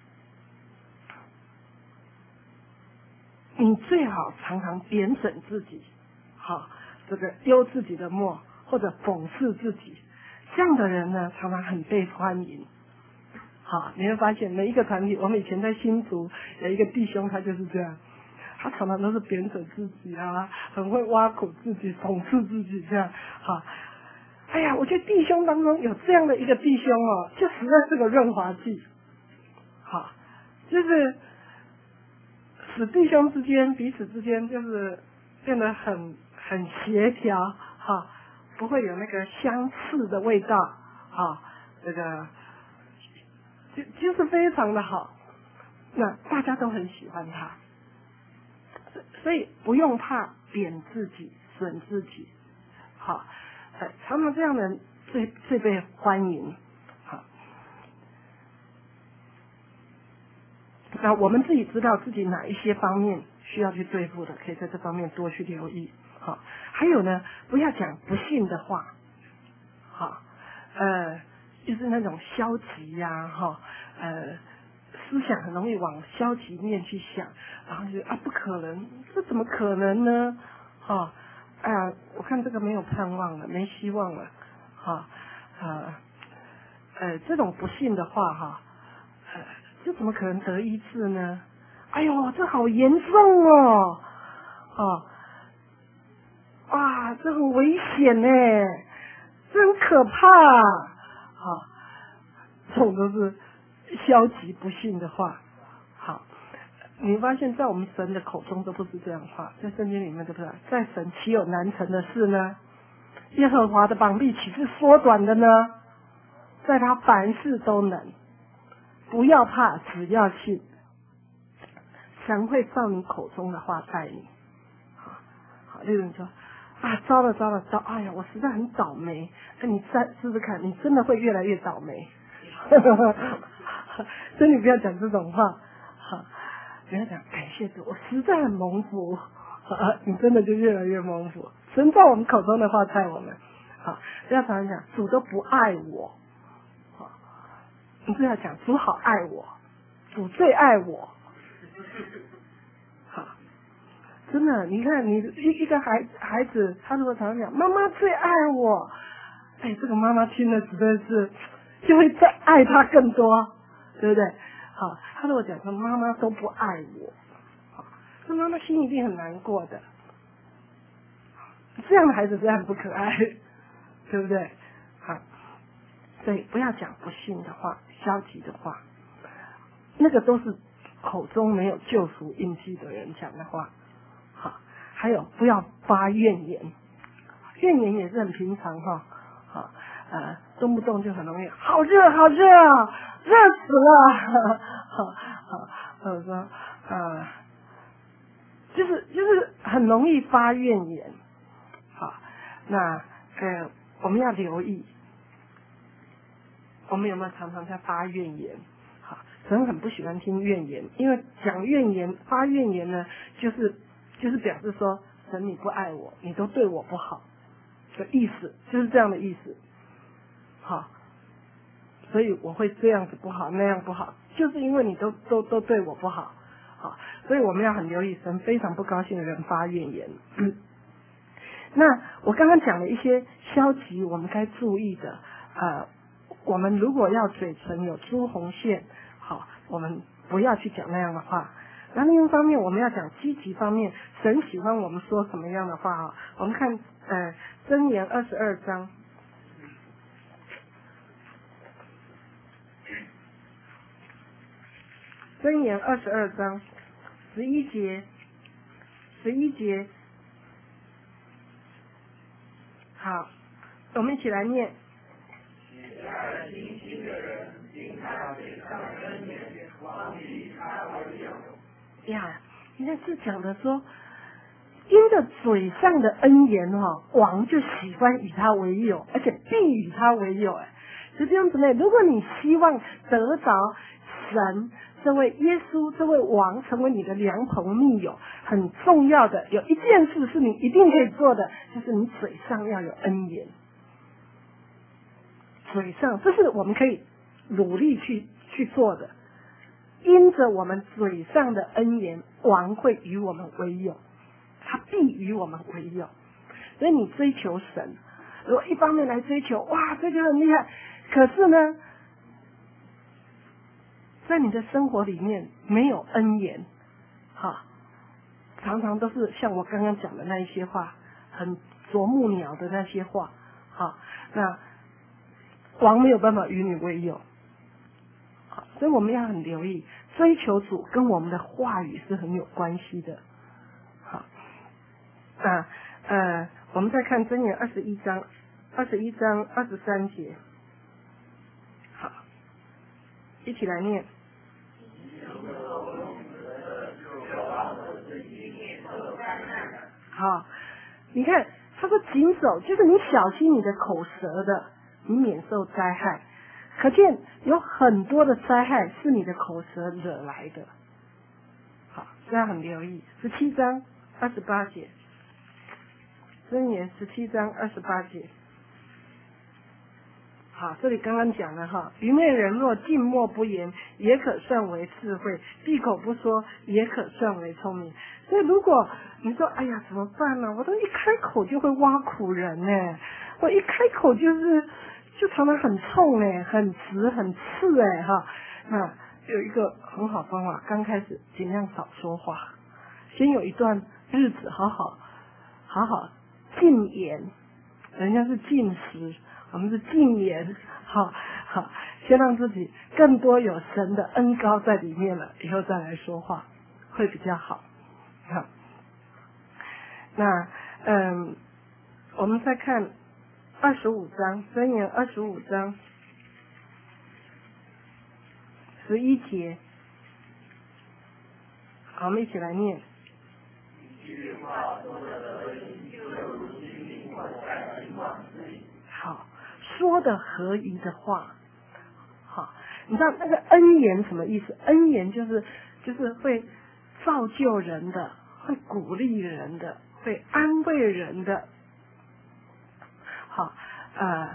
B: 你最好常常贬损自己，好，这个幽自己的默，或者讽刺自己。这样的人呢，常常很被欢迎。好，你会发现每一个团体，我们以前在新竹有一个弟兄，他就是这样，他常常都是贬损自己啊，很会挖苦自己、讽刺自己这样。好，哎呀，我觉得弟兄当中有这样的一个弟兄哦，就实在是个润滑剂。好，就是使弟兄之间彼此之间就是变得很很协调，哈。不会有那个相似的味道啊，这个就就是非常的好，那大家都很喜欢他，所以不用怕贬自己、损自己，好，常常这样的人最最被欢迎，好。那我们自己知道自己哪一些方面需要去对付的，可以在这方面多去留意。好，还有呢，不要讲不幸的话，好，呃，就是那种消极呀、啊，哈，呃，思想很容易往消极面去想，然后就啊不可能，这怎么可能呢？哈，哎呀，我看这个没有盼望了，没希望了，哈，呃，呃，这种不幸的话哈，呃，这怎么可能得医治呢？哎呦，这好严重哦，哦。哇，这很危险呢，这很可怕啊！好，这种都是消极不幸的话。好，你发现在我们神的口中都不是这样话，在圣经里面对不对？在神岂有难成的事呢？耶和华的膀臂岂是缩短的呢？在他凡事都能。不要怕，只要信，神会照你口中的话待你。好，好，例如你说。啊，糟了糟了糟！哎呀，我实在很倒霉。哎，你再试试看，你真的会越来越倒霉。所以你不要讲这种话，好，不要讲感谢主，我实在很蒙福。啊，你真的就越来越蒙福。神照我们口中的话待我们。好，不要常常讲主都不爱我。好，你不要讲主好爱我，主最爱我。好。真的，你看你一一个孩孩子，他如果常常讲妈妈最爱我，哎，这个妈妈听了实在是就会再爱他更多，对不对？好，他如果讲说妈妈都不爱我，好，这妈妈心一定很难过的。这样的孩子真的很不可爱，对不对？好，所以不要讲不幸的话、消极的话，那个都是口中没有救赎印记的人讲的话。好，还有不要发怨言，怨言也是很平常哈。好，呃，动不动就很容易，好热好热啊，热死了。好好，或者说呃，就是就是很容易发怨言。好，那呃，我们要留意，我们有没有常常在发怨言？好，神很不喜欢听怨言，因为讲怨言、发怨言呢，就是。就是表示说，神你不爱我，你都对我不好的意思，就是这样的意思。好，所以我会这样子不好，那样不好，就是因为你都都都对我不好。好，所以我们要很留意，神非常不高兴的人发怨言。嗯，那我刚刚讲了一些消极，我们该注意的。呃，我们如果要嘴唇有朱红线，好，我们不要去讲那样的话。那另一方面，我们要讲积极方面，神喜欢我们说什么样的话啊？我们看呃箴言二十二章，箴言二十二章十一节，十一节，好，我们一起来念。呀，你看是讲的说， 因着嘴上的恩言哈、哦，王就喜欢与他为友，而且必与他为友。哎，所以弟兄姊妹，如果你希望得着神这位耶稣这位王成为你的良朋密友，很重要的有一件事是你一定可以做的，就是你嘴上要有恩言。嘴上，这是我们可以努力去去做的。因着我们嘴上的恩言，王会与我们为友，他必与我们为友。所以你追求神，如果一方面来追求，哇，追求很厉害，可是呢，在你的生活里面没有恩言，哈，常常都是像我刚刚讲的那一些话，很啄木鸟的那些话，哈，那王没有办法与你为友。所以我们要很留意，追求主跟我们的话语是很有关系的。好，那呃，我们再看箴言二十一章，二十一章二十三节，好，一起来念。好，你看他说谨守，就是你小心你的口舌的，你免受灾害。可见有很多的灾害是你的口舌惹来的。好，大家很留意。十七章二十八节，箴言十七章二十八节。好，这里刚刚讲了哈，愚昧人若静默不言，也可算为智慧；闭口不说，也可算为聪明。所以，如果你说，哎呀，怎么办呢？我都一开口就会挖苦人呢，我一开口就是就常常很冲哎，很直很刺哎哈。那有一个很好方法，刚开始尽量少说话，先有一段日子好好好好禁言，人家是禁食。我们是禁言，好好，先让自己更多有神的恩膏在里面了，以后再来说话会比较好。好，那嗯，我们再看二十五章，箴言二十五章十一节，好，我们一起来念。好。说的合宜的话，好，你知道那个恩言什么意思？恩言就是就是会造就人的，会鼓励人的，会安慰人的，好，呃，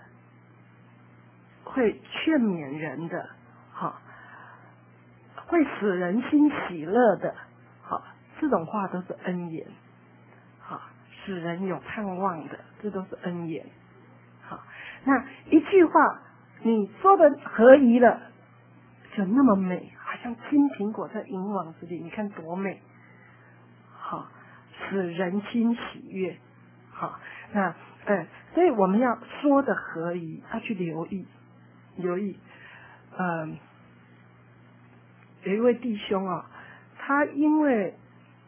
B: 会劝勉人的，好，会使人心喜乐的，好，这种话都是恩言，好，使人有盼望的，这都是恩言。好，那一句话你说的合宜了，就那么美，好像金苹果在银网子里，你看多美。好，使人心喜悦。好，那呃，所以我们要说的合宜，要去留意，留意。嗯、呃，有一位弟兄啊，他因为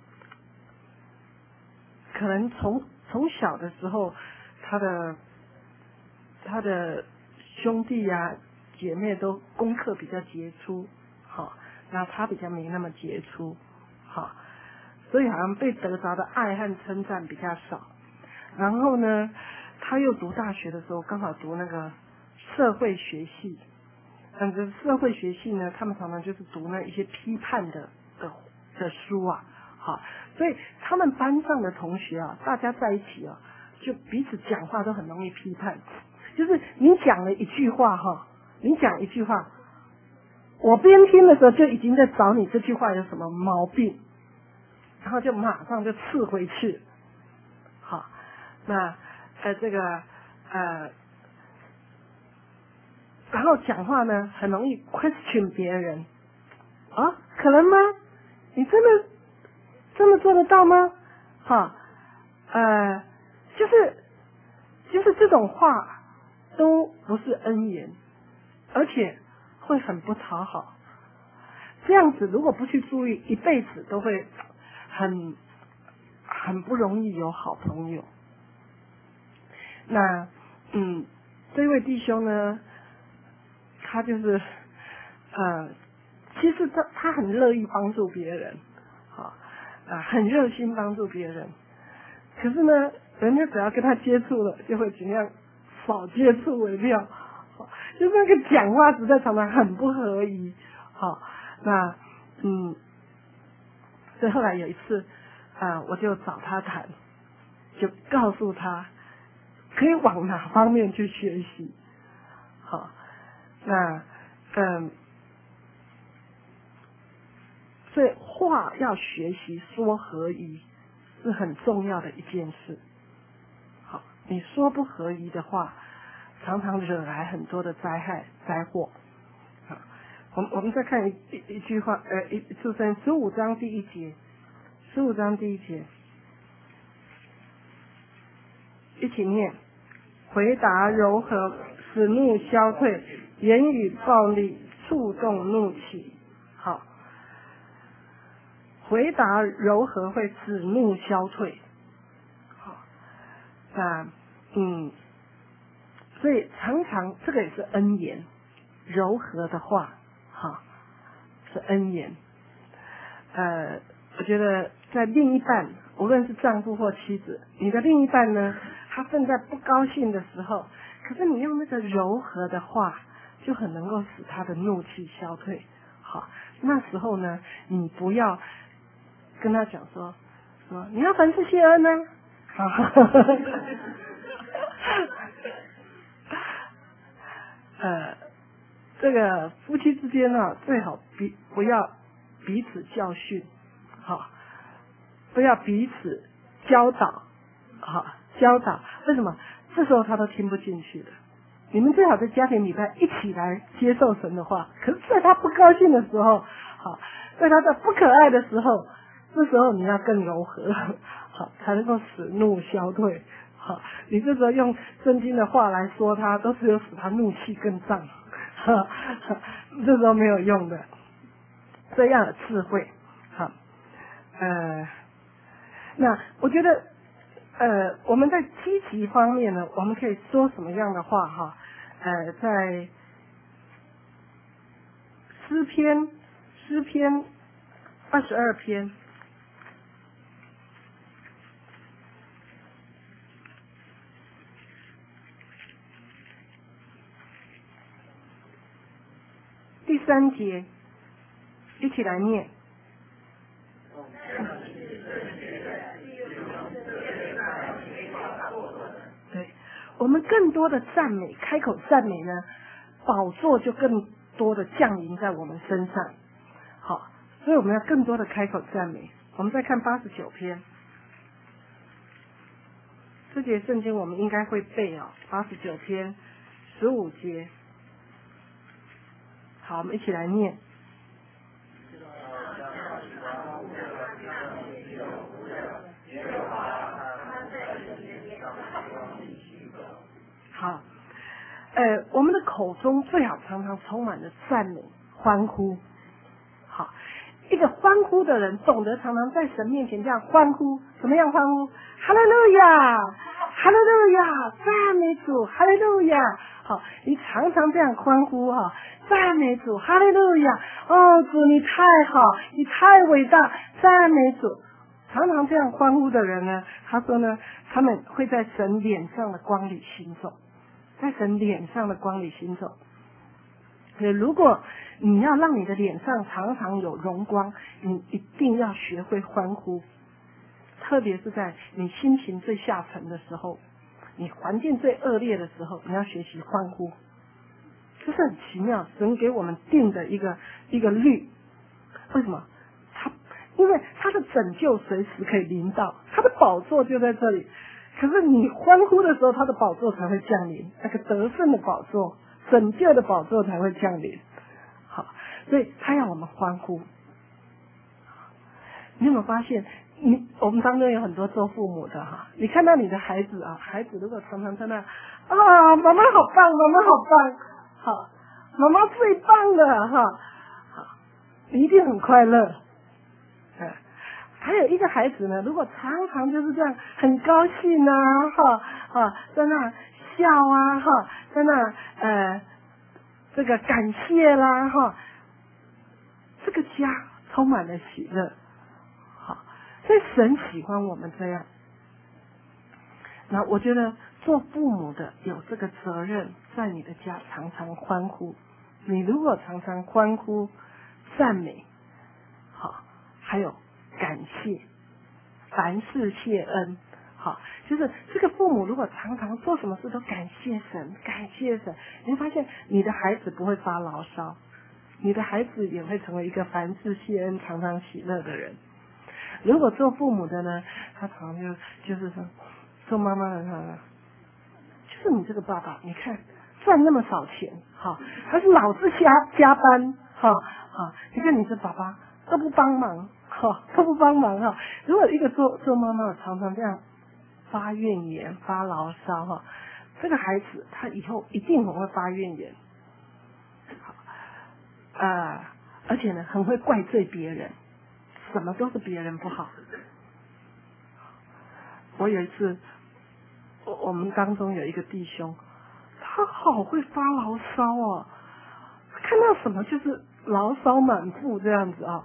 B: 可能从从小的时候，他的他的兄弟啊姐妹都功课比较杰出，好，那他比较没那么杰出，好，所以好像被得着的爱和称赞比较少。然后呢，他又读大学的时候刚好读那个社会学系，但是社会学系呢，他们常常就是读那一些批判的的的书啊，好，所以他们班上的同学啊，大家在一起啊，就彼此讲话都很容易批判。就是你讲了一句话哈，你讲一句话，我边听的时候就已经在找你这句话有什么毛病，然后就马上就刺回去。好，那呃这个呃，然后讲话呢很容易 question 别人啊，可能吗？你真的这么做得到吗？哈，呃，就是就是这种话。都不是恩言，而且会很不讨好。这样子如果不去注意，一辈子都会很很不容易有好朋友。那嗯，这位弟兄呢，他就是呃，其实他他很乐意帮助别人，好， 啊很热心帮助别人，可是呢，人家只要跟他接触了，就会尽量少接触为妙，就那个讲话实在常常很不合宜。好，那嗯，所以后来有一次啊，我就找他谈，就告诉他可以往哪方面去学习。好，那嗯，所以话要学习说合宜是很重要的一件事。好，你说不合宜的话，常常惹来很多的灾害灾祸。好，我们我们再看一一一句话，呃，一出生十五章第一节，十五章第一节，一起念：回答柔和，使怒消退；言语暴力，触动怒气。好，回答柔和会使怒消退。好，那嗯，所以常常这个也是恩言，柔和的话，哈，是恩言。呃，我觉得在另一半，无论是丈夫或妻子，你的另一半呢，他正在不高兴的时候，可是你用那个柔和的话，就很能够使他的怒气消退。好，那时候呢，你不要跟他讲说，说你要凡事谢恩呢、啊，好，呃，这个夫妻之间呢，最好彼不要彼此教训，好，不要彼此教导，好，教导。为什么？这时候他都听不进去的。你们最好在家庭里边一起来接受神的话，可是在他不高兴的时候，好，在他的不可爱的时候，这时候你要更柔和，好，才能够使怒消退。好，你这时候用圣经的话来说他，都只有使他怒气更胀，这时候没有用的。这样的智慧，好，呃，那我觉得，呃，我们在积极方面呢，我们可以说什么样的话哈？呃，在诗篇，诗篇二十二篇。第三节，一起来念。对，我们更多的赞美，开口赞美呢，宝座就更多的降临在我们身上。好，所以我们要更多的开口赞美。我们再看八十九篇，这节圣经我们应该会背哦，八十九篇十五节。好，我们一起来念。好，呃，我们的口中最好常常充满了赞美、欢呼。好，一个欢呼的人，懂得常常在神面前这样欢呼。怎么样欢呼？哈利路亚，哈利路亚，赞美主，哈利路亚。好，你常常这样欢呼哈，赞美主，哈利路亚。哦，主你太好，你太伟大，赞美主。常常这样欢呼的人呢，他说呢，他们会在神脸上的光里行走，在神脸上的光里行走。所以如果你要让你的脸上常常有荣光，你一定要学会欢呼，特别是在你心情最下沉的时候，你环境最恶劣的时候，你要学习欢呼。这是很奇妙，神给我们定的一个一个律。为什么？他因为他的拯救随时可以临到，他的宝座就在这里。可是你欢呼的时候，他的宝座才会降临，那个得胜的宝座、拯救的宝座才会降临。好，所以他要我们欢呼。你有没有发现？你我们当中有很多做父母的哈，你看到你的孩子啊，孩子如果常常在那啊，妈妈好棒，妈妈好棒，好，妈妈最棒了哈，好，你一定很快乐。嗯，还有一个孩子呢，如果常常就是这样很高兴啊，哈啊，在那笑啊，哈，在那呃这个感谢啦，哈，这个家充满了喜乐。 所以神喜欢我们这样。那我觉得做父母的有这个责任，在你的家常常欢呼。你如果常常欢呼、赞美，好，还有感谢，凡事谢恩，好，就是这个父母如果常常做什么事都感谢神，感谢神，你会发现你的孩子不会发牢骚，你的孩子也会成为一个凡事谢恩、常常喜乐的人。如果做父母的呢，他常常就就是说，做妈妈的他，就是你这个爸爸，你看赚那么少钱，哈，还是老是加加班，哈，哈，你看你这爸爸都不帮忙，哈，都不帮忙哈。如果一个做做妈妈常常这样发怨言、发牢骚，哈，这个孩子他以后一定很会发怨言，啊、呃，而且呢，很会怪罪别人，什么都是别人不好。我有一次，我我们当中有一个弟兄，他好会发牢骚哦，看到什么就是牢骚满腹这样子啊、哦。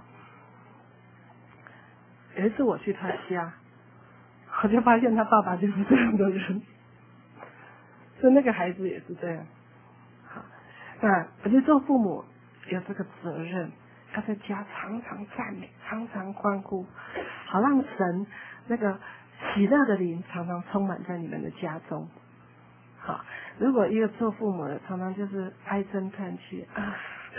B: 有一次我去他家，我就发现他爸爸就是这样的人，所以那个孩子也是这样。好，那我觉得做父母有这个责任，要在家常常赞美，常常欢呼，好让神那个喜乐的灵常常充满在你们的家中。好，如果一个做父母的常常就是唉声叹气啊，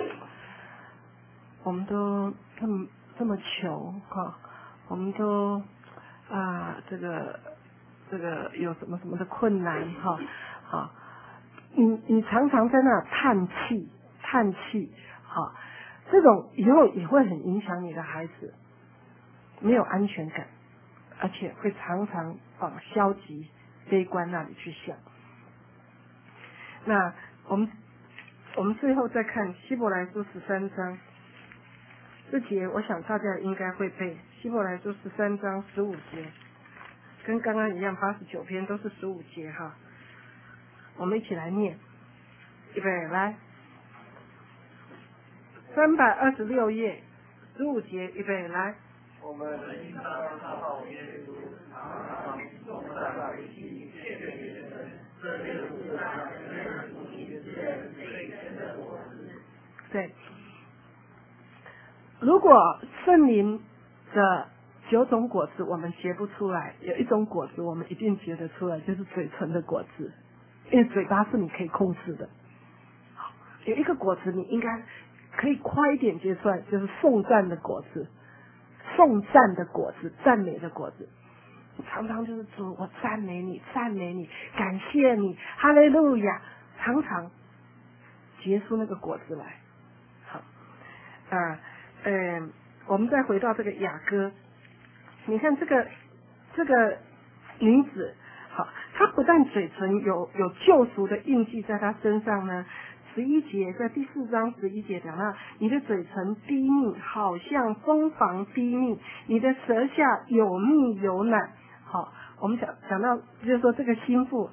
B: 我们都这么这么穷哈，我们都啊这个这个有什么什么的困难哈，好，你你常常在那叹气叹气，好，这种以后也会很影响你的孩子，没有安全感，而且会常常往消极悲观那里去想。那我们我们最后再看希伯来书十三章这节，我想大家应该会背。希伯来书十三章十五节，跟刚刚一样，八十九篇都是十五节哈。我们一起来念，预备来，三百二十六页十五节，预备来。
A: 我们应当靠耶稣，常颂赞为祭，献给神，这就是那承认属灵之人最深的果子。
B: 对，如果圣灵的九种果子我们结不出来，有一种果子我们一定结得出来，就是嘴唇的果子，因为嘴巴是你可以控制的。有一个果子你应该可以快一点结出来，就是颂赞的果子，颂赞的果子，赞美的果子。常常就是主，我赞美你，赞美你，感谢你，哈利路亚，常常结出那个果子来。好，啊，嗯，我们再回到这个雅歌，你看这个这个女子，好，她不但嘴唇有有救赎的印记在她身上呢。十一节在第四章十一节讲到，你的嘴唇滴蜜，好像蜂房滴蜜，你的舌下有蜜有奶。好，我们讲讲到就是说这个心腹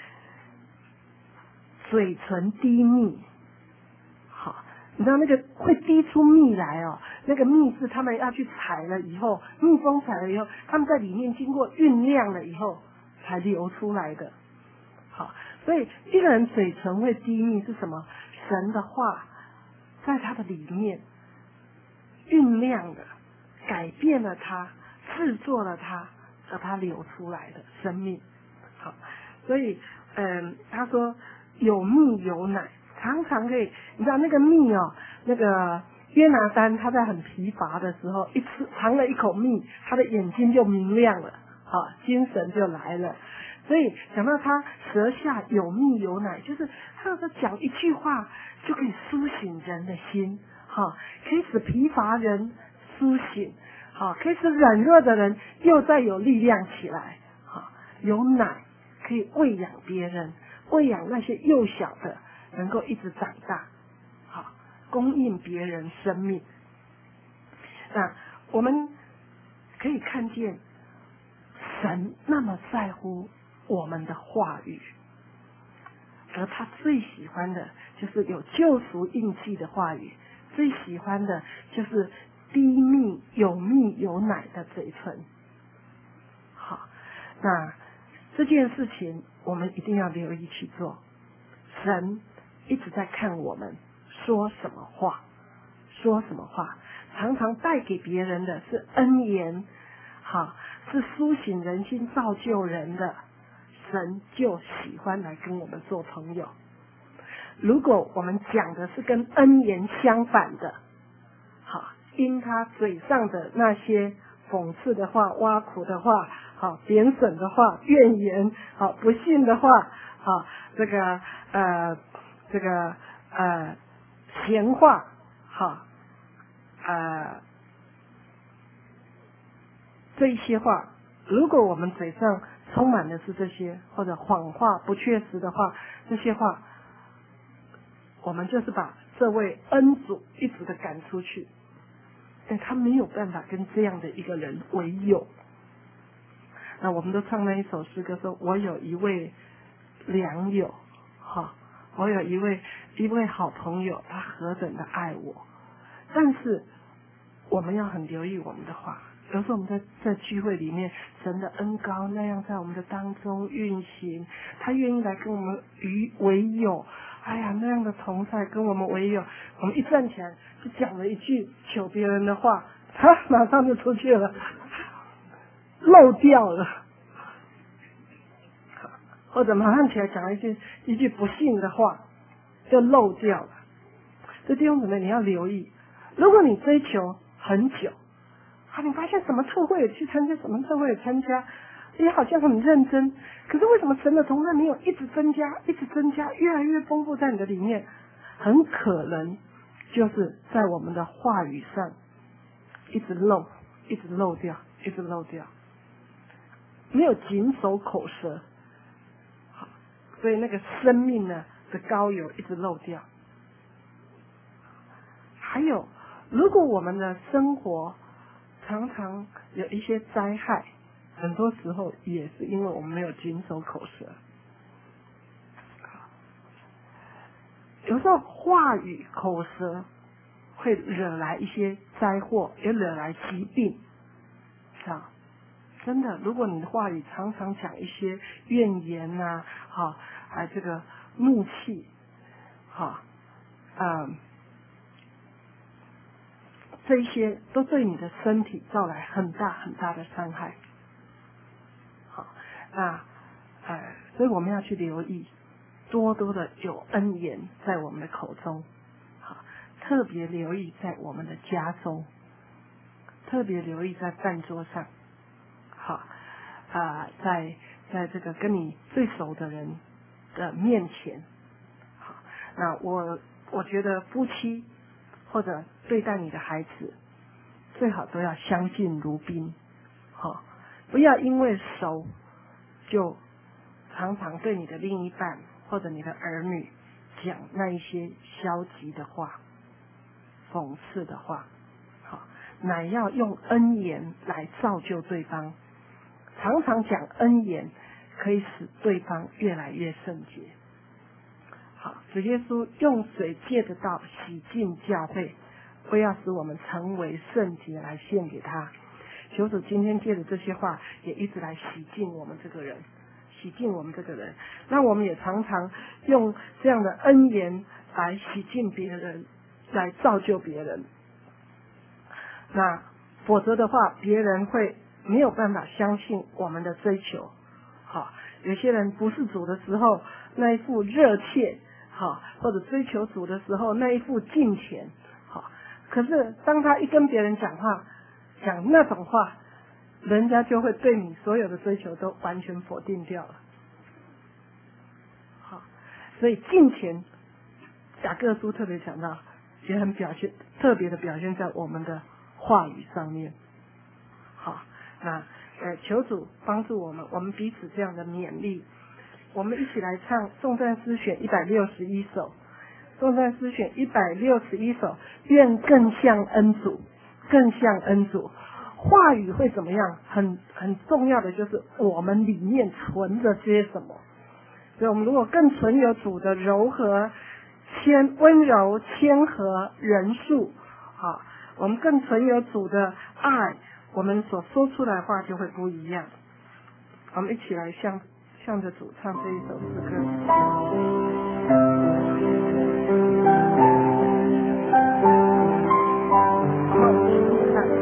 B: 嘴唇滴蜜，好，你知道那个会滴出蜜来哦，那个蜜是他们要去采了以后，蜜蜂采了以后，他们在里面经过酝酿了以后才流出来的。好，所以一个人嘴唇会滴蜜是什么？神的话在他的里面酝酿了，改变了他，制作了他，让他流出来的生命。好，所以嗯，他说有蜜有奶，常常可以，你知道那个蜜哦，那个约拿单他在很疲乏的时候，一吃尝了一口蜜，他的眼睛就明亮了，好，精神就来了。所以讲到他舌下有蜜有奶，就是他要讲一句话就可以苏醒人的心，好，可以使疲乏人苏醒，好，可以使软弱的人又再有力量起来，好，有奶可以喂养别人，喂养那些幼小的能够一直长大，好，供应别人生命。那我们可以看见神那么在乎我们的话语，而他最喜欢的就是有救赎印记的话语，最喜欢的就是滴蜜有蜜有奶的嘴唇。 那这件事情我们一定要留意去做。神一直在看我们说什么话，说什么话，常常带给别人的是恩言，好，是苏醒人心、造就人的。神就喜欢来跟我们做朋友。如果我们讲的是跟恩言相反的，好，因他嘴上的那些讽刺的话、挖苦的话、好贬损的话、怨言、好不信的话、好这个呃这个呃闲话，好呃这一些话，如果我们嘴上充满的是这些，或者谎话、不确实的话，这些话，我们就是把这位恩主一直的赶出去。但他没有办法跟这样的一个人为友。那我们都唱那一首诗歌说，我有一位良友，哈，我有一位一位好朋友，他何等的爱我。但是我们要很留意我们的话，有时候我们在在聚会里面，神的恩膏那样在我们的当中运行，他愿意来跟我们与为友，哎呀，那样的同在跟我们为友，我们一站起来就讲了一句求别人的话，他马上就出去了，漏掉了，或者马上起来讲了一句一句不幸的话，就漏掉了。这弟兄姊妹你要留意，如果你追求很久，啊，你发现什么特会去参加，什么特会参加，也好像很认真，可是为什么神的同在没有一直增加，一直增加，越来越丰富在你的里面？很可能就是在我们的话语上一直漏，一直漏掉，一直漏掉，没有谨守口舌，好，所以那个生命呢的膏油一直漏掉。还有，如果我们的生活常常有一些灾害，很多时候也是因为我们没有谨守口舌。有时候话语口舌会惹来一些灾祸，也惹来疾病。啊，真的，如果你的话语常常讲一些怨言呐、啊，好，还这个怒气，好，嗯。这一些都对你的身体造来很大很大的伤害。好，那呃，所以我们要去留意，多多的有恩言在我们的口中。好，特别留意在我们的家中，特别留意在饭桌上。好，啊、呃，在在这个跟你最熟的人的面前。好，那我我觉得夫妻或者对待你的孩子，最好都要相敬如宾，好，不要因为熟就常常对你的另一半或者你的儿女讲那一些消极的话、讽刺的话，好，乃要用恩言来造就对方。常常讲恩言，可以使对方越来越圣洁。好，主耶稣用水借的道洗净教会，为要使我们成为圣洁来献给他。求主今天借着这些话，也一直来洗净我们这个人，洗净我们这个人，让我们也常常用这样的恩言来洗净别人，来造就别人。那否则的话，别人会没有办法相信我们的追求。好，有些人不是主的时候那一副热切，好，或者追求主的时候那一副敬虔，好，可是当他一跟别人讲话，讲那种话，人家就会对你所有的追求都完全否定掉了。好，所以敬虔，雅各书特别讲到，也很表现特别的表现在我们的话语上面。好，那呃，求主帮助我们，我们彼此这样的勉励。我们一起来唱颂赞诗选一百六十一首，颂赞诗选一百六十一首，愿更像恩主，更像恩主。话语会怎么样？很很重要的就是我们里面存着些什么。所以我们如果更存有主的柔和、谦温柔、谦和、仁恕，好，我们更存有主的爱，我们所说出来的话就会不一样。 我们一起来向向着主唱这一首诗歌。好，我们一起唱。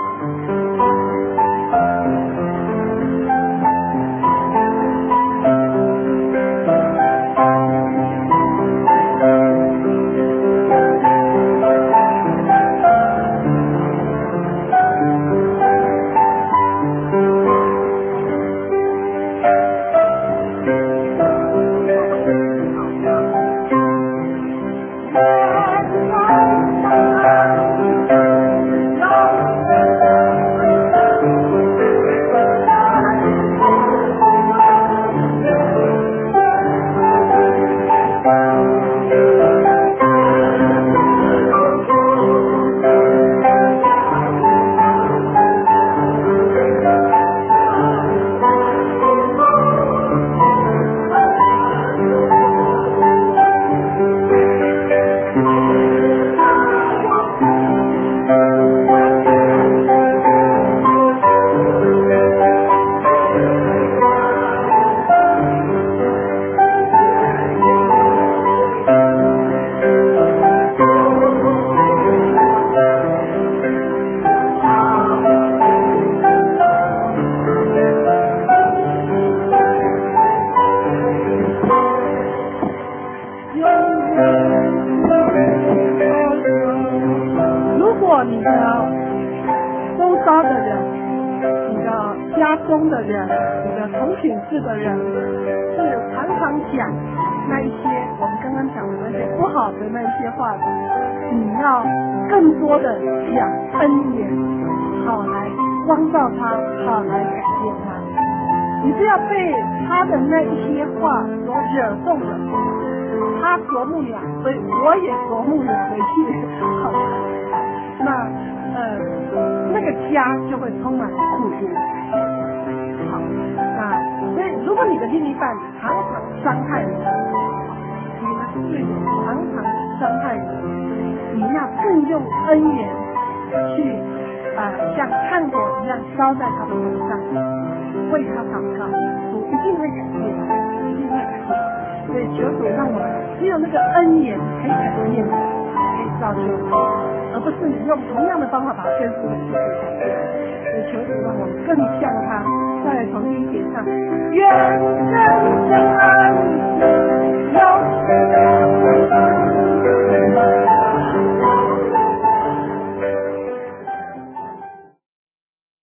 B: 我也啄木鸟回去，好，那呃那个家就会充满祝福。好，那所以如果你的另一半常常伤害你，你的队友常常伤害你，你要更用恩言去啊、呃、像炭火一样烧在他的头上，为他祷告，主一定会改变，一定会改变。所以求主让我们只有那个恩言可以改变的，可以造就的，而不是你用同样的方法把天父的事情改变。所以求主让我们更像他，再从第一节上，愿真正爱。